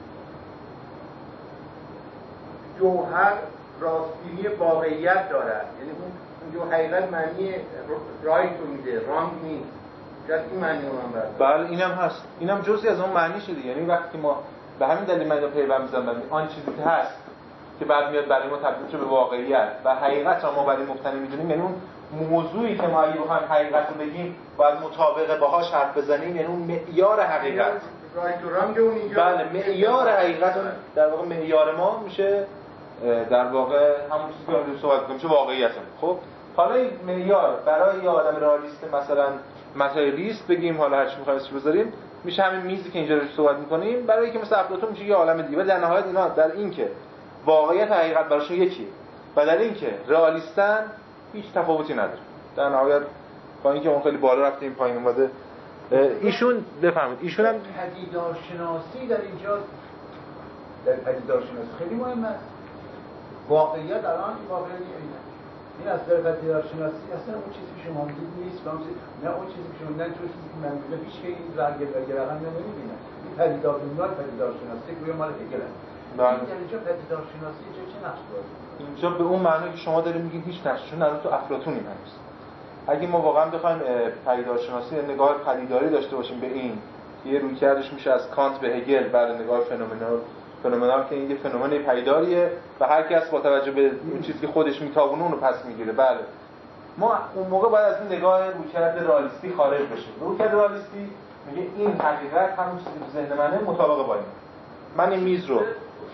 F: جوهر راستینی واقعیت دارد، یعنی اون جو حقیقت معنی رایت رو میده، رانگ نیست. شاید این معنی رو من برد.
B: بله اینم هست، اینم جزئی از اون معنی شده. یعنی وقتی ما به همین دلیل من پیوند میزنم آن چیزی که هست که بعد میاد برای ما تبدیل شه به واقعیت و حقیقت را ما برای مبتنی میدونیم، یعنی اون موضوعی که ما اگه بخوایم حقیقت رو بگیم باید مطابق باهاش حرف بزنیم، یعنی اون معیار حقیقت.
F: رایت و رانگ اون اینجا.
B: بله معیار حقیقت در واقع معیار ما میشه در واقع همون چیزی که ما صحبت می‌کنیم میشه واقعیت. خب حالا این معیار برای یه آدم رئالیست مثلا ماتریالیست بگیم، حالا هر چی می‌خوایم اسمش بذاریم، میشه همین میزی که اینجا روش صحبت می‌کنیم. برای اینکه مثلا افلاطون میشه یه عالم دیگه. در نهایت اینا در این که واقعیت و حقیقت براشون یکیه و در این که رئالیستن هیچ تفاوتی نداره. در نهایت با اینکه اون خیلی بالا رفته این پایین اومده، ایشون بفهمید ایشون هم
E: پدیدارشناسی در اینجا در پدیدارشناسی خیلی مهم است. واقعیت الان واقعیت اینه. این از در پدیدارشناسی اصلا اون چیزی که شما میگید نیست، نه اون چیزی که شما میگید چون چیزی که من میگم هیچ کی این رقم نمیبینه. این پدیدارشناسی که مال هگل است. این اینجا پدیدارشناسی چه نقش داره؟
B: اینجا به اون معنی که شما دارید میگید هیچ نقشی نداره تو افلاطونی هست. اگه ما واقعا بخوایم پدیدارشناسی نگاه پدیداری داشته باشیم به این، یه رویکردش میشه از کانت به هگل، بعد نگاه فنومنال که این یه فنومن پدیداریه و هر کس با توجه به اون چیزی که خودش میتابونه اونو پس میگیره. بله ما اون موقع باید از این نگاه رویکرد رئالیستی خارج بشیم. رویکرد رئالیستی میگه این حقیقت همون چیزی که ذهن منه مطابق با این. من این میز رو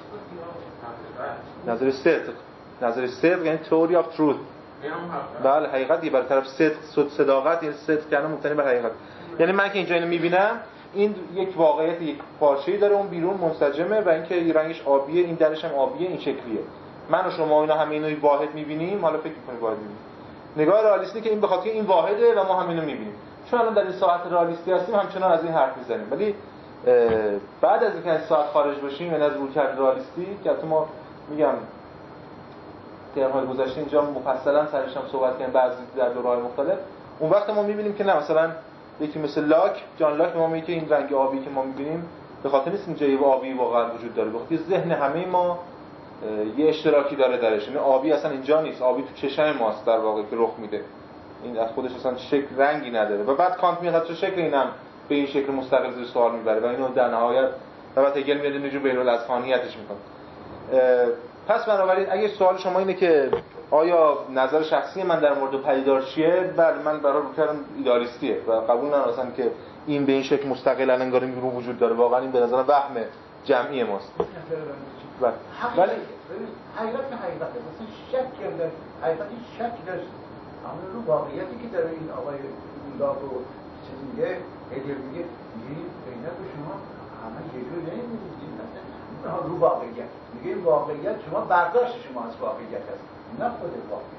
B: نظر صدق یعنی تئوری آف تروث، بله حقیقت دیگه، بر طرف صداقت یعنی صدق کردن مبتنی بر حقیقت. یعنی من که اینجا اینو میبینم این یک واقعیت یک پارچه‌ای داره، اون بیرون منسجمه و اینکه رنگش آبیه، این درش هم آبیه، این شکلیه. من و شما اینا همه اینو واحد میبینیم. حالا فکر می‌کنید واحد میبینیم. نگاه رئالیستی که این به خاطر این واحده و ما هم اینو میبینیم. چون الان در این ساعت رئالیستی هستیم همچنان از این حرف میزنیم، ولی بعد از اینکه از ساعت خارج بشیم یعنی از رویکرد رئالیستی که البته ما میگم ترم‌های گذشته اینجا مفصلا سرش هم صحبت کردیم بعضی در دوره‌های مختلف، اون وقت ما می‌بینیم که نه مثلا یکی مثل جان لاک به ما میگه که این رنگ آبی که ما می‌بینیم به خاطر نیست اینجا یه آبی واقعا وجود داره، به خاطر ذهن همه ما یه اشتراکی داره درش. یعنی آبی اصلا اینجا نیست، آبی تو چشم ماست در واقع که رخ میده، این از خودش اصلا شکل رنگی نداره. و بعد کانت میاد چه شکل اینم به این شکل مستقل زیر سوال میبره و اینو در نهایت بعد هگل میاد اینجوری بی‌الاذهانیتش میکنه. پس بنابراین اگه سوال شما اینه که آیا نظر شخصی من در مورد پدیدار چیه، بله من برای رو کردم ایدالیستیه و قبول ندارم که این به این شکل مستقلا انگار این رو وجود داره. واقعا این به نظر وهم جمعی ماست.
E: ولی حقیقت اصلا شک کرده، حقیقتی شک داشت. اما رو واقعیتی که در این آقای لاک رو چیز میگه، هگل میگه بین شما همه یه جور نمی‌بینید، مثلا رو واقعیت میگه این واقعیت شما برداشت شما از واقعیت هست، نه خود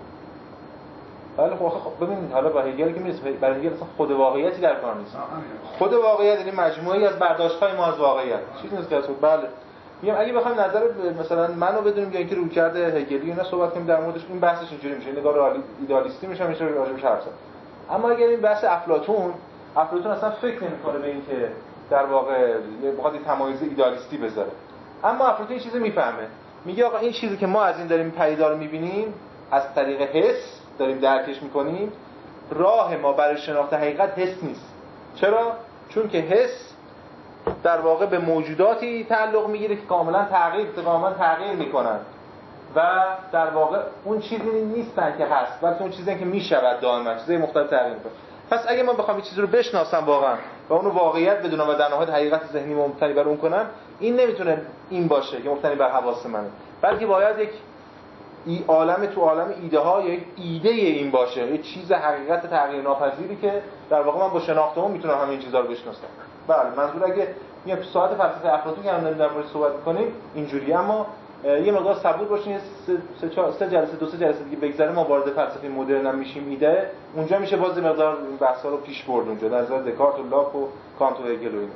E: واقعیت.
B: بله خب ببینید حالا با هگل که میرسه، برای هگل اصلا خود واقعیتی در کار نیست. خود واقعیت یعنی مجموعه‌ای از برداشت‌های ما از واقعیت. چیزی نیست که اصلا بله میگم اگه بخوایم نظر مثلا منو بدونیم یا اینکه رویکرد هگلی اینا صحبت کنیم در موردش، این بحثش اینجوری میشه، نگاه ایدالیستی میشه راجعش حرف زد. اما اگر این بحث افلاطون اصلا فکر نمی‌کنه به این که در واقع بخواد تمایز ایدالیستی بذاره، اما افلاطون یه چیزی میفهمه، میگه آقا این چیزی که ما از این داریم پدیدار میبینیم از طریق حس داریم درکش میکنیم، راه ما برای شناخت حقیقت حس نیست. چرا؟ چون که حس در واقع به موجوداتی تعلق میگیره که کاملا تغییر میکنن و در واقع اون چیزی نیستن که هست، بلکه اون چیزی که میشود دائما، چیزای مختلف تغییر میکنه. پس اگه من بخوام یه چیزی رو بشناسم واقعا و اونو واقعیت بدونم و در نهایت حقیقت ذهنی مبتنی بر اون کنم، این نمیتونه این باشه که مبتنی بر حواس منه، بلکه باید یک عالم تو عالم ایده ها یا یک ایده این باشه، یک چیز حقیقت تغییر ناپذیری که در واقع من با شناختم میتونم همین چیزا رو بشناسم. بله منظور اگه میام تو ساعت فلسفه افلاطون که الان در مورد صحبت می‌کنیم اینجوریه، اما یه مقدار صبور باشین، سه جلسه دیگه بگذره ما وارد فلسفه مدرن هم میشیم، ایده اونجا میشه باز مقدار بحثا رو پیش برد اونجا در نظر دکارت و لاک و کانت و هگل و اینا.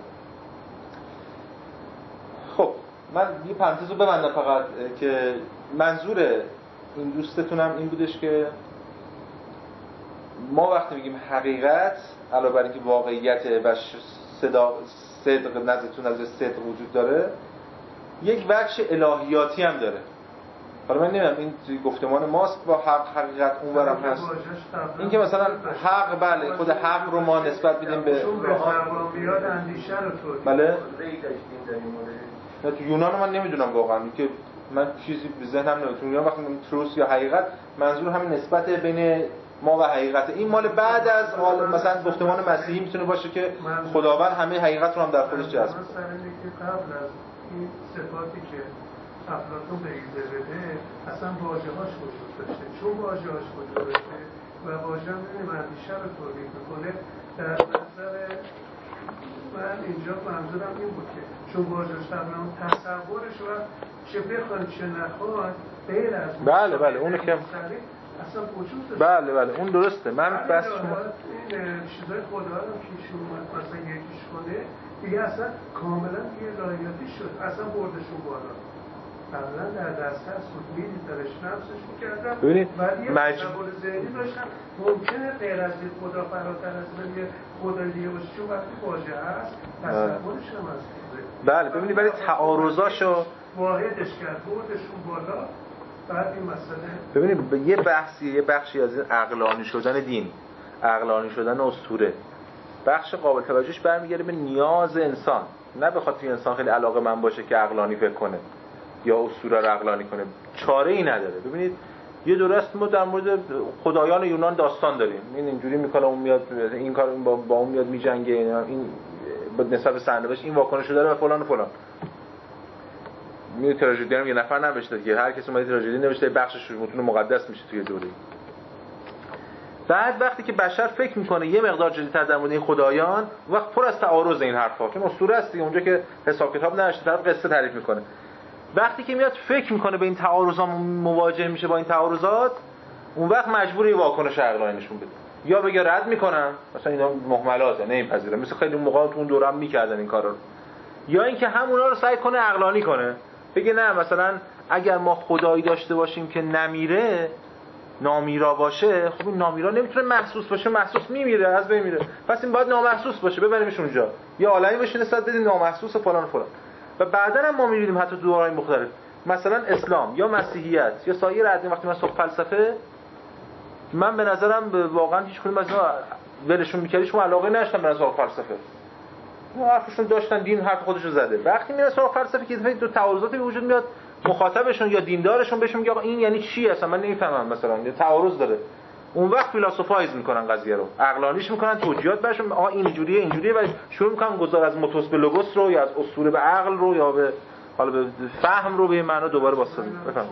B: خب من یه پرانتز رو ببندم فقط که منظور این دوستتونم این بودش که ما وقتی میگیم حقیقت علاوه بر اینکه واقعیت و صدق نظر صدق وجود داره، یک بخش الهیاتی هم داره. حالا من نمیدونم این گفتمان ماست با حقیقت اونورم هست، این که مثلا حق، بله خود حق رو ما نسبت میدیم به بله تو یونان من نمیدونم واقعا که من چیزی به ذهنم نمیاد. تو یونان وقتی میگم تروس یا حقیقت منظور همین نسبت بین ما و حقیقت. این مال بعد از مثلا گفتمان مسیحی میتونه باشه که خداوند همه حقیقت رو هم در خودش جذب کنه.
D: قبل از این صفاتی که افلاطون به ایده بده اصلا واژه‌هاش وجود داشته، چون واژه‌هاش وجود داشته و واژه می‌بینیم اندیشه رو تولید می‌کنه. در نظر من اینجا منظورم این بود که چون واژه‌اش تمام تصورش و چه بخواد چه نخواد غیر از
B: بله اون که
D: اصلا وجود داشته.
B: بله اون درسته. من بس شما
D: این چیزای خدا رو که شما مثلا یکیش کنه دیگه اصلا کاملا دیگه الهیاتی شد، اصلا بردشون بالا. قبلا در دست هست بود میدیدنش نفسش میکردن ولی یه تصور ذهنی داشتن ممکنه غیر از این خدا فراتر از من یه خدا دیگه باشه، چون وقتی واژه هست تصورش هم هست.
B: بله ببینید ولی تعارضاشو
D: واحدش کرد بردشون بالا. بعد این مسئله
B: ببینید یه بخشی از این عقلانی شدن دین، عقلانی شدن اسطوره، بخش قابل توجهش برمیگرده به نیاز انسان، نه به خاطر انسان خیلی علاقه‌مند باشه که عقلانی فکر کنه یا اسطوره رو عقلانی کنه، چاره ای نداره. ببینید یه درست ما در مورد خدایان یونان داستان داریم، این اینجوری میکنه اون میاد این کار با اون میاد میجنگه، این با نسبت به سرنوشت این واکنش داره و فلان و فلان. میاد تراژدی هم یه نفر نوشته که هر کسی اومد تراژدی نوشته بخشش متون مقدس میشه توی دوره. بعد وقتی که بشر فکر میکنه یه مقدار جدی‌تر در مورد این خدایان، وقت پر از تعارض این حرفا، چون اسطوره است دیگه، اونجا که حساب کتاب نشه طرف قصه تعریف میکنه. وقتی که میاد فکر میکنه به این تعارضات مواجه میشه با این تعارضات، اون وقت مجبوره یه واکنش عقلانی نشون بده، یا بگه رد میکنم مثلا اینا مهملاته نمیپذیرم، مثل خیلی موقعا تو اون دوره هم میکردن این کارا رو، یا اینکه همونا رو سعی کنه عقلانی کنه، بگه نه مثلا اگر ما خدایی داشته باشیم که نمیره، نامیرا باشه، خب این نامیرا نمیتونه محسوس باشه، محسوس میمیره، از بین میره، پس این باید نامحسوس باشه، ببریمش اونجا یا عالمی بشه نسبت بدیم نامحسوس و فلان و فلان. و بعدا هم ما می‌بینیم حتی تو دوره‌های مختلف مثلا اسلام یا مسیحیت یا سایر ادیان، وقتی من صحبت فلسفه، من به نظرم واقعا هیچ کدوم از اینا ولشون می‌کردی شما علاقه نداشتن به نظر فلسفه، اون حرفشون داشتن، دین حرف خودشو زده. وقتی میاد سراغ فلسفه که دو تعارضاتی به وجود میاد، مخاطبشون یا دیندارشون بهشون میگه آقا این یعنی چی اصلا من نمیفهمم، مثلا یه تعارض داره، اون وقت فیلسوفایز میکنن قضیه رو، عقلانیش میکنن، توجیهات برشون آقا اینجوریه و شروع میکنن گذار از موتوس به لوگوس رو یا از اسطوره به عقل رو یا به حالا به فهم رو به این معنا دوباره واسطه بفهم.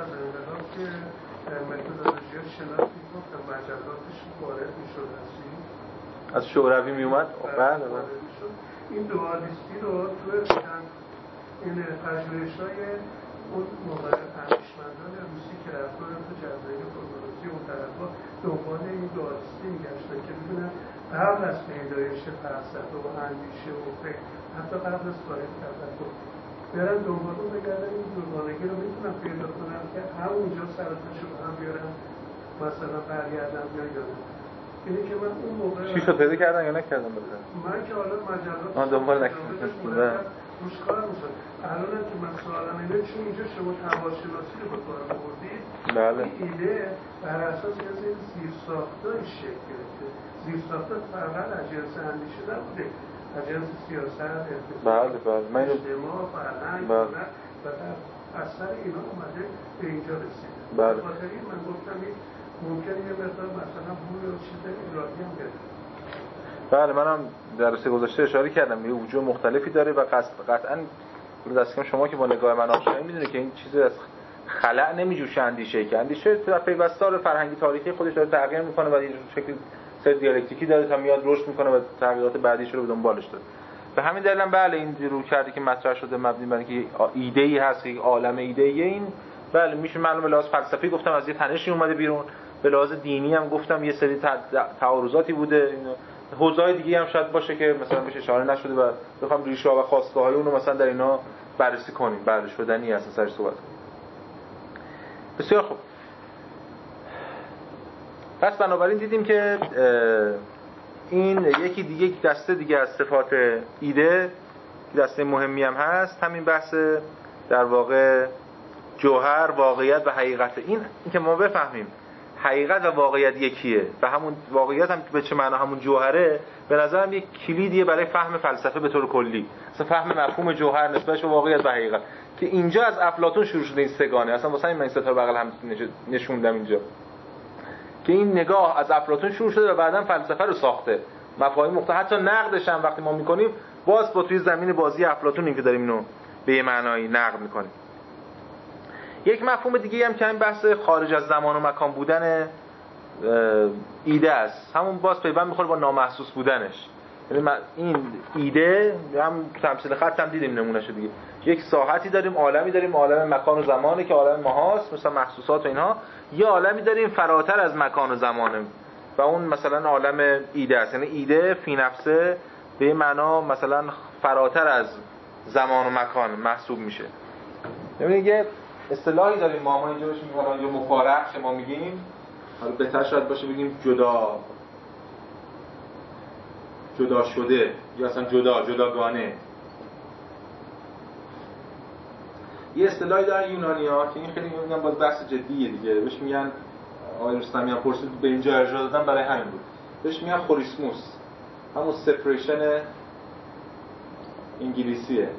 B: از شوروی میومد بله
D: این دوالیستی رو توی این پژوهش‌های اون موقع اندیشمندان روسی که رفتن تو جزایر فوتبالیستی اون طرفا دنبال این دوالیستی میگشتن که ببینن قبل از پیدایش فلسفه و اندیشه و فکر، حتی قبل از وارد تفکر، برن دنبال رو بگردن این دوگانگی رو میتونن پیدا کنن که همونجا سراتش رو هم بیارن مثلا برگردن یا نه. اینه که من اون موقع
B: چی شد پیدا کردن یا نکردن؟
D: من که حالا مجلات
B: دنبال نکردم
D: روش کار میشه. الان که من سوالم اینه چون اینجا شما تبارشناسی رو به کار آوردید،
B: بله.
D: این ایده بر اساس از این زیرساختای شکل گرفته. زیرساختا فقط از جنس اندیشه نبوده، از جنس سیاست،
B: بله من
D: اجتماع، فرهنگ و در اثر اینا اومده به اینجا رسید.
B: بله.
D: خاطر این من گفتم این ممکنه یه مقدار مثلا بوی و چیز الهی هم بده.
B: بله منم درس گذشته اشاره کردم یه وجوه مختلفی داره و قطعاً دست کم شما که با نگاه من آشنایی میدونه که این چیز از خلأ نمیجوشه اندیشه که اندیشه در پیوستار فرهنگی تاریخی خودش داره تغییر میکنه و یه شکل سر دیالکتیکی داره تا میاد رشد میکنه و تغییرات بعدیش رو به دنبالش داره. به همین دلیل هم بله این رو کردی که مطرح شده مبنی بر اینکه ایده‌ای هست که عالم ایده‌ای این بله میشه معلومه به لحاظ فلسفی گفتم از یه تنشی اومده بیرون، به لحاظ دینی هم گفتم یه سری تعارضاتی بوده، حوزه‌های دیگه هم شاید باشه که مثلا بهش اشاره نشده و بخوام ریشه ها و خواسته های اون رو مثلا در اینا بررسی کنیم، بله شدنی هست سرش صحبت کنیم. بسیار خوب. پس بنابراین دیدیم که این یکی دیگه دسته دیگه از صفات ایده دسته مهمی هم هست، همین بحث در واقع جوهر، واقعیت و حقیقت. این که ما بفهمیم حقیقت و واقعیت یکیه و همون واقعیت هم به چه معنا همون جوهره، به نظرم یک کلیدیه برای فهم فلسفه به طور کلی، اصلا فهم مفهوم جوهر نسبتش به واقعیت و حقیقت که اینجا از افلاطون شروع شده این سگانه. اصلا واسه این من ستا رو بغل هم نشوندم اینجا که این نگاه از افلاطون شروع شده و بعداً فلسفه رو ساخته، مفاهیم مختلف، حتی نقدش هم وقتی ما میکنیم باز با توی زمین بازی افلاطونیم که داریم اینو به یه معنایی نقد میکنیم. یک مفهوم دیگه هم که این بحث خارج از زمان و مکان بودن ایده است، همون باز پیوند میخوره با نامحسوس بودنش. یعنی این ایده هم تمثیل خط هم دیدیم نمونهشو دیگه، یک ساحتی داریم، عالمی داریم، عالم مکان و زمانه که عالم ماهاست مثلا محسوسات و اینها، یه عالمی داریم فراتر از مکان و زمانه و اون مثلا عالم ایده است. یعنی ایده فی نفسه به معنا مثلا فراتر از زمان و مکان محسوب میشه. یعنی یه اصطلاحی داریم ما اینجا بهش میگیم الان یا مفارق که ما میگیم، حالا بهتر شاید باشه بگیم جدا شده یا اصلا جداگانه. یه اصطلاحی دارن یونانی‌ها که این خیلی میگن باز بحث جدیه دیگه، بهش میگن آقای رستمی هم پرسید به اینجا ارجاع دادن برای همین بود، بهش میگن خوریسموس، همون سپریشن انگلیسیه.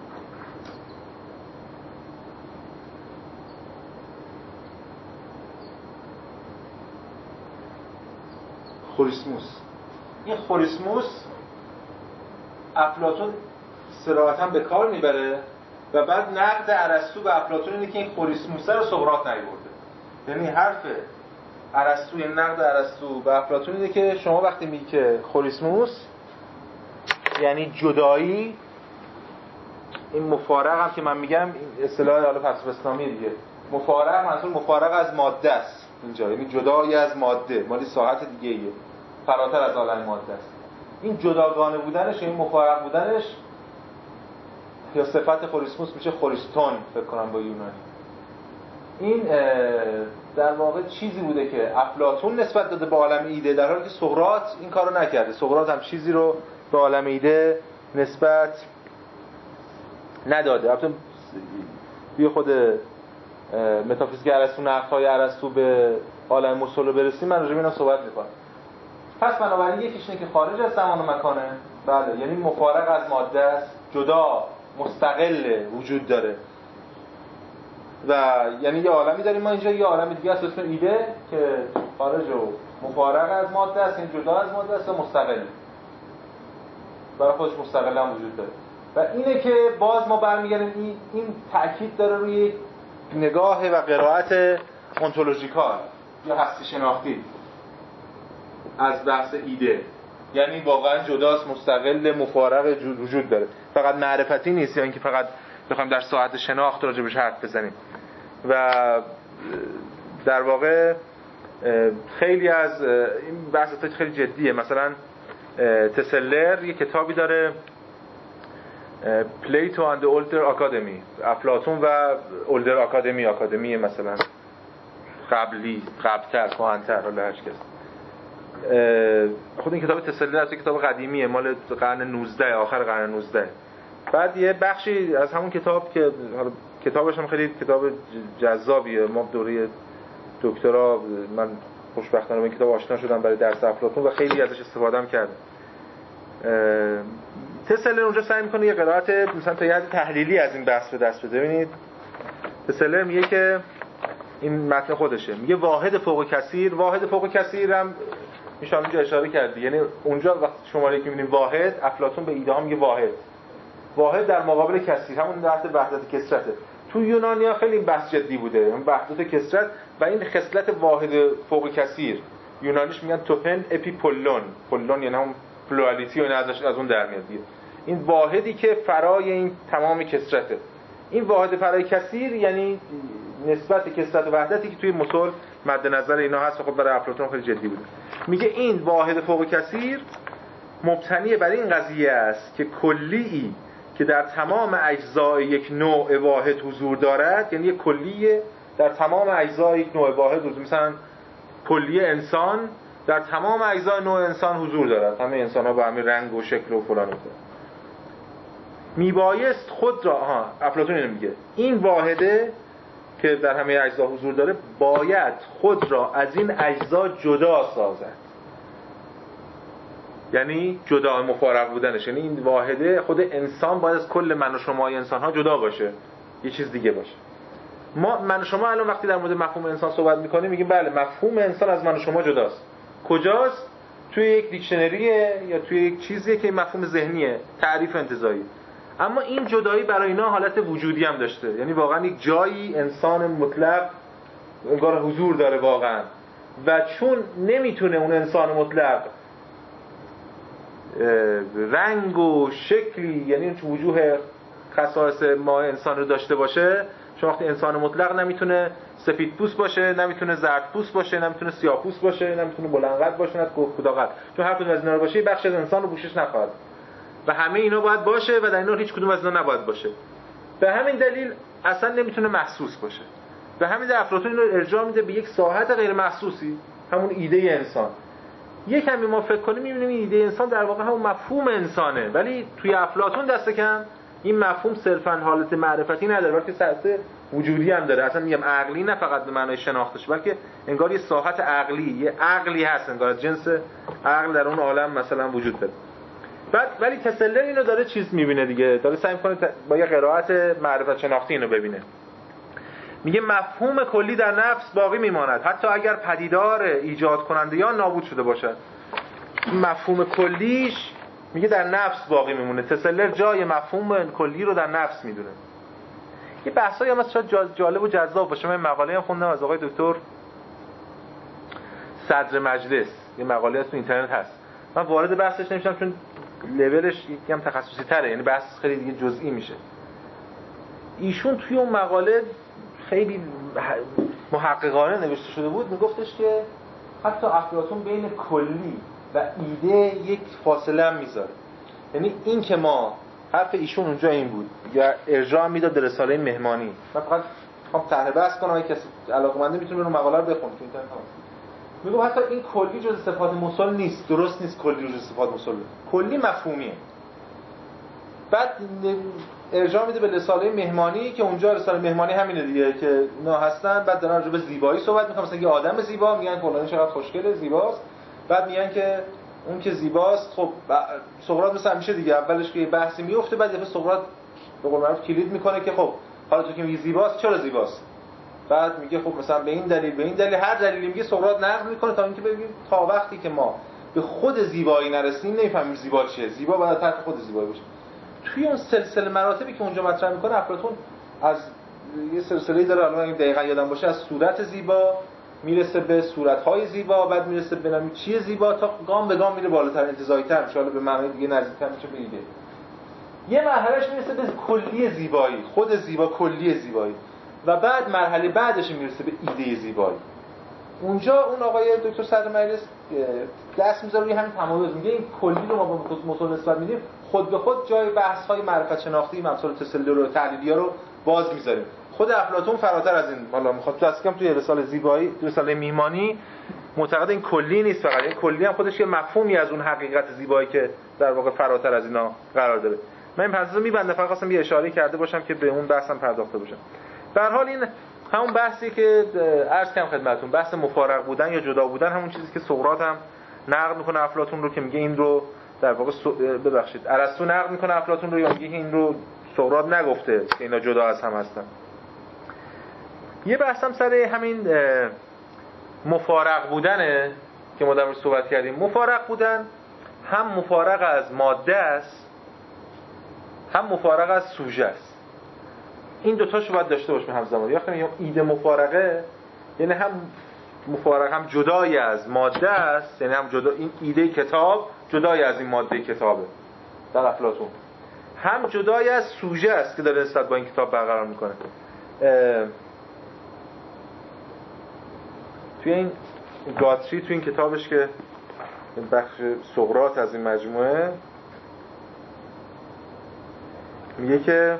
B: خوریسموس، این خوریسموس افلاطون صراحتاً به کار میبره و بعد نقد ارسطو به افلاطون اینه که این خوریسموس رو سقراط نیورده. یعنی حرف ارسطو، این نقد ارسطو به افلاطون اینه که شما وقتی میگی که خوریسموس یعنی جدایی، این مفارق هم که من میگم این اصطلاح حالا فلسفه اسلامی دیگه، مفارق منظور مفارق از ماده است اینجا، یعنی جدایی از ماده، مالی ساحت دیگه ایه، فراتر از عالم ماده است. این جداگانه بودنش، این مفارق بودنش یا صفت خوریسموس میشه خوریستون فکر کنم با یونانی. این در واقع چیزی بوده که افلاطون نسبت داده به عالم ایده، در حالی که سقراط این کارو نکرده. سقراط هم چیزی رو به عالم ایده نسبت نداده. البته بیا خود متافیزیک ارسطو، نقدهای ارسطو به عالم مسل برسیم من راجع به اینا صحبت می‌کنم. پس بنابراین یکیش اینه که خارج از زمان و مکانه، بله، یعنی مفارق از ماده است، جدا مستقل وجود داره و یعنی یه عالمی داریم ما اینجا، یه عالم دیگه است اسم ایده که خارج و مفارق از ماده است، این جدا از ماده است و مستقل، برای خودش مستقل هم وجود داره. و اینه که باز ما برمیگردیم این تأکید داره روی نگاه و قرائت انتولوژیکال یا هستی شناختی از بحث ایده، یعنی واقعا جداست، مستقل، مفارق وجود داره، فقط معرفتی نیست یا اینکه فقط بخوایم در ساعت شناخت راجع بهش حرف بزنیم. و در واقع خیلی از این بحث خیلی جدیه. مثلا تسلر یه کتابی داره پلیتو اند اولدر آکادمی، افلاطون و اولدر آکادمی مثلا قبلتر کهن‌تر، حالا هر کس. خود این کتاب تسلر از کتاب قدیمیه، مال قرن 19، آخر قرن 19. بعد یه بخشی از همون کتاب که کتابش هم خیلی کتاب جذابیه، ما دوره دکترا من خوشبختانه با این کتاب آشنا شدم برای درس افلاطون و خیلی ازش استفاده کردم. تسلر اونجا سعی میکنه یه قرائت مثلا تا یه حد تحلیلی از این بحث به دست بده. ببینید تسلر میگه که این متن خودشه، میگه واحد فوق کثیر. واحد فوق کثیر هم میشه اونجا اشاره کردی، یعنی اونجا وقتی شماره که میبینیم واحد، افلاطون به ایده ها میگه واحد در مقابل کثیر، همون بحث وحدت کثرته. تو یونانیا خیلی این بحث جدی بوده، اون وحدت کثرت و این خصلت واحد فوق کثیر. یونانیش میگن توپن اپی پولون یعنی همون پلورالیتی و از اون در میاد دیگه. این واحدی که فرای این تمام کثرته. این واحد فرای کثیر یعنی نسبت کثرت و وحدتی که توی مسل مد نظر اینا هست. خب برای افلاطون خیلی جدی بوده. میگه این واحد فوق کثیر مبتنی بر این قضیه است که کلیی که در تمام اجزای یک نوع واحد حضور دارد، یعنی یک کلیه در تمام اجزای یک نوع واحد حضور، مثلا کلیه انسان در تمام اجزای نوع انسان حضور دارد، همه انسان‌ها با همه رنگ و شکل و فلان و میبایست خود را افلاطون اینو میگه، این واحده که در همه اجزا حضور داره باید خود را از این اجزا جدا سازد. یعنی جدا مفارق بودنش، یعنی این واحده خود انسان باید از کل من و شمای انسان‌ها جدا باشه، یه چیز دیگه باشه. من و شما الان وقتی در مورد مفهوم انسان صحبت می‌کنیم میگیم بله مفهوم انسان از من و شما جداست. کجاست؟ توی یک دیکشنریه یا توی یک چیزیه که مفهوم ذهنیه، تعریف انتزاعی. اما این جدایی برای اینا حالت وجودی هم داشته، یعنی واقعا یک جایی انسان مطلق انگار حضور داره واقعا، و چون نمیتونه اون انسان مطلق رنگ و شکلی، یعنی چون وجوه خصائص ما انسان رو داشته باشه، چون وقتی انسان مطلق نمیتونه سفید پوست باشه، نمیتونه زرد پوست باشه، نمیتونه سیاه پوست باشه، نمیتونه بلند قد باشه، نه کوتاه قد، چون هر کدوم از اینا باشه بخش از انسان رو پوشش نخواهد و همه اینا باید باشه و در اینا هیچ کدوم از اینا نباید باشه. به همین دلیل اصلا نمیتونه محسوس باشه. به همین دلیل افلاطون اینو ارجاع میده به یک ساحت غیر محسوسی، همون ایده انسان. یک کمی ما فکر کنیم می‌بینیم این ایده انسان در واقع همون مفهوم انسانه، ولی توی افلاطون دست کم این مفهوم صرفاً حالت معرفتی نداره، بلکه سطح وجودی هم داره. اصلا میگم عقلی نه فقط به معنای شناختش، بلکه انگار یه ساحت عقلی، یه عقلی هست، انگار جنس عقل در اون عالم مثلا وجود داره. بعد ولی تسلر اینو داره چیز می‌بینه دیگه، داره سعی می‌کنه با یه قرائت معرفت شناختی اینو ببینه. میگه مفهوم کلی در نفس باقی میماند حتی اگر پدیدار ایجاد کننده یا نابود شده باشد. مفهوم کلیش میگه در نفس باقی میمونه. تسلر جای مفهوم کلی رو در نفس میدونه. یه بحثایی هم شاید جالب و جذاب باشه. من مقاله هم خوندم از آقای دکتر صدر مجلس، یه مقاله از تو اینترنت هست. من وارد بحثش نمیشم چون لولش یکم تخصصی تره، یعنی بحث خیلی دیگه جزئی میشه. ایشون توی اون مقاله خیلی محققانه نوشته شده بود، میگفتش که حتی افلاطون بین کلی و ایده یک فاصله هم میذاره. یعنی این که ما حرف ایشون اونجا این بود یا ارجاع میداد در رساله مهمانی. من فقط میخوام طرح بحث کنم، اگه کسی علاقه‌منده میتونه اون مقاله رو بخونه تو اینترنت. میگم حتی این کلی جز صفات موصول نیست، درست نیست کلی جز صفات موصول، کلی مفهومیه. بعد ارجاع میده به رساله مهمانی که اونجا رساله مهمانی همینه دیگه که اینا هستن. بعد دارن راجع به زیبایی صحبت میکنن، مثلا یه آدم زیبا میگن فلان چقدر خوشگله زیباست، بعد میگن که اون که زیباست. خب سقراط مثلا همیشه دیگه اولش که یه بحثی میفته، بعد یه سقراط به قول معروف کلید میکنه که خب حالا تو که میگی زیباست چرا زیباست، بعد میگه خب مثلا به این دلیل هر دلیلی میگه سقراط نقد میکنه تا اینکه ببینیم تا وقتی که ما به خود زیبایی نرسیم نمیفهمیم زیبا چیه، زیبا باید تحت خود زیبایی باشه. توی اون سلسله مراتبی که اونجا مطرح میکنه افلاطون از یه سلسله‌ای داره، الان اگه دقیقاً یادم باشه از صورت زیبا میرسه به صورت‌های زیبا، بعد میرسه به نام چیه زیبا، تا گام به گام میره بالاتر انتزاعی‌تر میشه، حالا به معنای دیگه نزدیک‌تر میشه به ایده. یه مرحلهش میرسه به کلی زیبایی، خود زیبا کلی زیبایی، و بعد مرحله بعدش میرسه به ایده زیبایی. اونجا اون آقای دکتر صدر مجلس دست میذاره روی همین تمایز، میگه این کلی رو ما با موصول نسبت میدیم، خود به خود جای بحث‌های معرفت شناختی امثال تسلر و تعلیلی‌ها رو باز میذاریم. خود افلاطون فراتر از این، حالا میخواد دست کم توی رساله زیبایی، رساله میهمانی معتقد این کلی نیست، فقط این کلی هم خودش یه مفهومی از اون حقیقت زیبایی که در واقع فراتر از اینا قرار داره. من این پرانتز رو می‌بندم، فقط خواستم یه اشاره کرده باشم که به اون بحثم پرداخته باشم. به هر حال این همون بحثی که عرض کردم خدمتتون، بحث مفارق بودن یا جدا بودن، همون چیزی که سقراط هم نقد میکنه افلاطون رو، که میگه این رو در واقع ارسطو نقد میکنه افلاطون رو، یا میگه این رو سقراط نگفته که اینا جدا از هم هستن. یه بحثم سر همین مفارق بودنه که ما در موردش صحبت کردیم. مفارق بودن هم مفارق از ماده است، هم مفارق از سوژه است. این دو تاشو باید داشته باشیم همزمان. یا میگم ایده مفارقه یعنی هم مفارق، هم جدای از ماده است، یعنی هم جدا، این ایده کتاب جدای از این ماده کتابه در افلاطون، هم جدای از سوژه است که داره نسبت با این کتاب برقرار میکنه. توی این گاتری، توی این کتابش که این بخش سقراط از این مجموعه، میگه که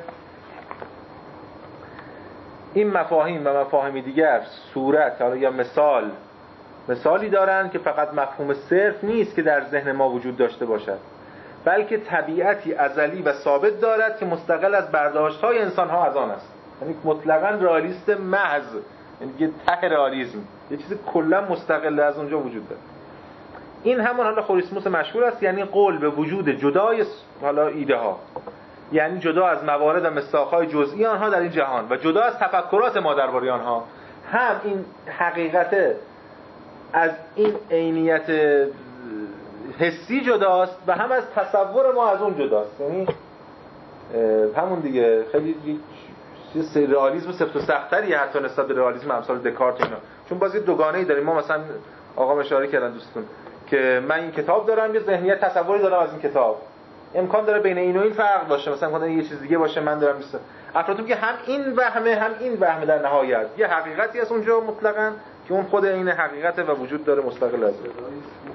B: این مفاهیم و مفاهیم دیگر صورت یا مثالی دارند که فقط مفهوم صرف نیست که در ذهن ما وجود داشته باشد، بلکه طبیعتی ازلی و ثابت دارد که مستقل از برداشت‌های انسان‌ها از آن است. یعنی مطلقاً رئالیست محض، یعنی یه ته رئالیسم، یه چیز کلا مستقل از اونجا وجود داره. این همون حالا خوریسموس مشهور است، یعنی قول به وجود جدای حالا ایده ها، یعنی جدا از موارد و مصداق‌های جزئی آنها در این جهان و جدا از تفکرات ما درباره آنها. هم این حقیقت از این عینیت حسی جداست و هم از تصور ما از اون جداست. یعنی همون دیگه خیلی رئالیسم سفت و سخت‌تریه حتی نسبت به رئالیسم امثال دکارت اینا، چون بازی دوگانه‌ای داریم. ما مثلا آقا اشاره کردن دوستون که من این کتاب دارم، یه ذهنیت تصوری دارم از این کتاب، امکان داره بین این و این فرق باشه، مثلا امکان داره یه چیز دیگه باشه، من دارم مثلا افلاطون که هم این وهمه هم این وهمه، در نهایت یه حقیقتی هست اونجا مطلقاً که اون خود این حقیقته و وجود داره مستقل از اون.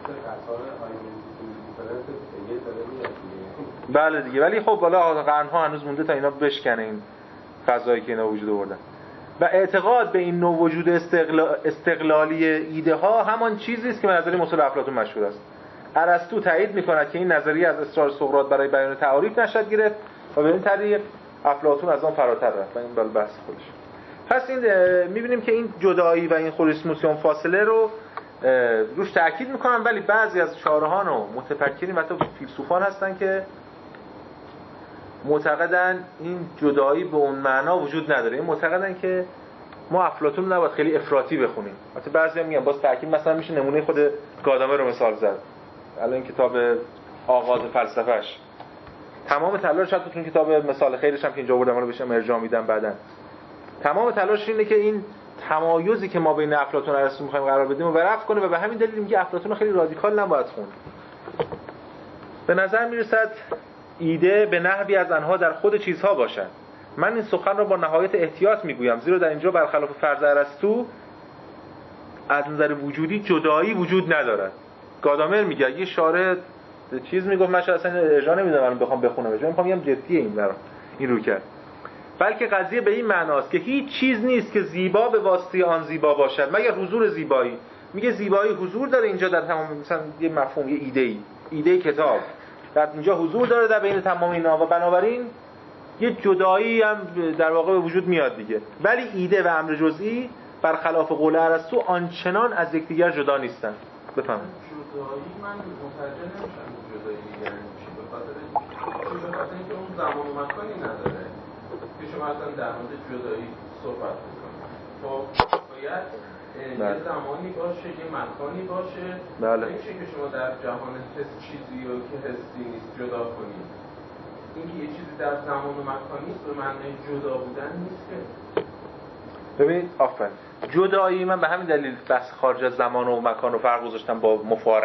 B: بله دیگه، ولی خب والا قرن‌ها هنوز مونده تا اینا بشکنه این فضایی که اینا وجود آوردن. و اعتقاد به این نوع وجود استقلالی ایده ها همان چیزی است که به نظریه مصول افلاطون مشهور است. ارسطو تایید می‌کند که این نظریه از اصرار سقراط برای بیان تعاریف نشأت گرفت و به این طریق افلاطون از آن فراتر رفت و این بل بحث خودش. پس این می‌بینیم که این جدایی و این خوریسموسیون فاصله رو روش تاکید می‌کنن، ولی بعضی از شارحان و متفکرین و حتی فیلسوفان هستن که معتقدن این جدایی به اون معنا وجود نداره. این معتقدن که ما افلاطون نباید خیلی افراطی بخونیم. البته بعضیا میگن باز تاکید، مثلا میشه نمونه خود گادامر رو مثال زد. الان این کتاب آغاز فلسفه‌اش تمام تلاش، حتی تو کتاب مثال خیرش هم که اینجا آوردم رو بهشم ارجاع میدم بعداً، تمام تلاش اینه که این تمایزی که ما بین افلاطون و ارسطو می‌خوایم قرار بدیم رو رفع کنه و به همین دلیل میگه افلاطون خیلی رادیکال نباید خوند. به نظر میرسد ایده به نحوی از آنها در خود چیزها باشد. من این سخن را با نهایت احتیاط میگویم، زیرا در اینجا برخلاف فرض ارسطو از نظر وجودی جدایی وجود ندارد. گادامر میگه، یه شارح چیز میگفت، من اصلا ارجاع نمیدم الان بخوام بخونم، من میخوام بگم جدیه این رو کرد. بلکه قضیه به این معناست که هیچ چیز نیست که زیبا به واسطه آن زیبا باشد مگر حضور زیبایی. میگه زیبایی حضور داره اینجا در تمام، مثلا یه مفهوم، یه ایده کتاب در اینجا حضور داره در بین تمام اینا و بنابراین یه جدایی هم در واقع به وجود میاد دیگه. ولی ایده و امر جزئی برخلاف قول ارسطو آنچنان از یکدیگر جدا نیستن. بفهمید.
C: جدایی من متوجه نمیشم جدایی یعنی چی، به خاطر اینکه اون زمان و مکانی نداره که شما اصلا در مورد جدایی صحبت بکنید. خب باید یه زمانی باشه، یه مکانی باشه. نمیشه که شما در جهان حس چیزی رو که حسی نیست جدا کنید. اینکه یه چیزی در زمان و مکان نیست به معنی جدا بودن نیست که.
B: ببینید آفرین، جدایی من به همین دلیل بحث خارج از زمان و مکان رو فرق گذاشتم با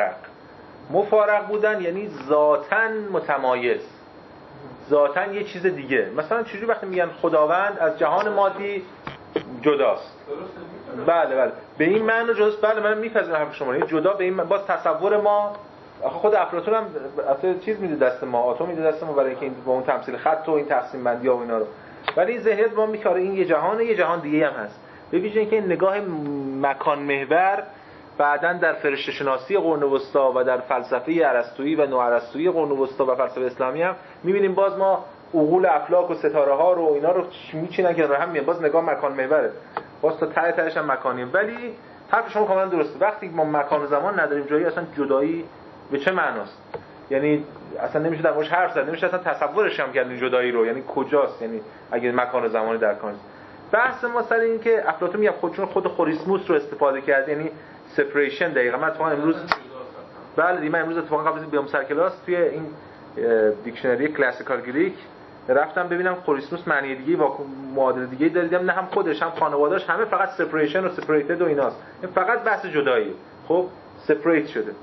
B: مفارق بودن، یعنی ذاتاً متمایز، ذاتاً یه چیز دیگه. مثلا چجوری وقتی میگن خداوند از جهان مادی جداست، بله به این معنی جداست. بله من میپذیرم حرف شما. این جدا به این باز تصور ما، خود افلاطون هم اصلا چیز میده دست ما، آتم میده دست ما برای اینکه این با اون تمثیل خط و این تقسیم بندی ها و اینا رو، ولی این ذهنیت ما میکاره این یه جهان دیگه هم هست. به ویژه اینکه این نگاه مکان محور بعداً در فرشته شناسی قرون وسطا و در فلسفه ارسطویی و نوارسطویی قرون وسطا و فلسفه اسلامی هم می‌بینیم باز ما عقول افلاک و ستاره ها رو اینا رو میچینن که هم میاد، باز نگاه مکان محوره، باز تا ته تهش هم مکانیه. ولی حرف شما کاملا درسته، وقتی ما مکان و زمان نداریم جایی، اصلا جدایی به چه معناست؟ یعنی اصلا نمیشه در موردش حرف زد، نمیشه اصلا تصورش هم کرد این جدایی رو، یعنی کجاست، یعنی اگه مکان و زمانی در کار نیست. بحث ما سر این که افلاطون میگه خود خوریسموس رو استفاده کرد، یعنی سپریشن. دقیقاً من اتفاقا امروز من امروز اتفاقا قبل از بیام سر کلاس توی این دیکشنری کلاسیکال گریک رفتم ببینم خوریسموس معنی دیگه و معادل دیگه داره، دیدم نه هم خودش هم خانواده‌اش همه فقط سپریشن و سپریتد و ایناست، این فقط بحث جدایی. خب سپریت شده.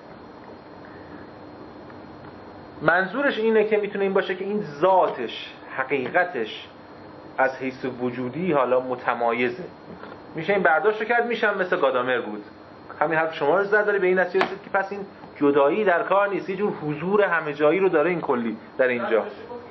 B: منظورش اینه که میتونه این باشه که این ذاتش، حقیقتش از حیث وجودی حالا متمایزه، میشه این برداشت کرد، میشم مثل گادامر بود. همین حرف شما رو زد، داره به این نتیجه رسید که پس این جدایی در کار نیست، یه جور حضور همه جایی رو داره این کلی در اینجا.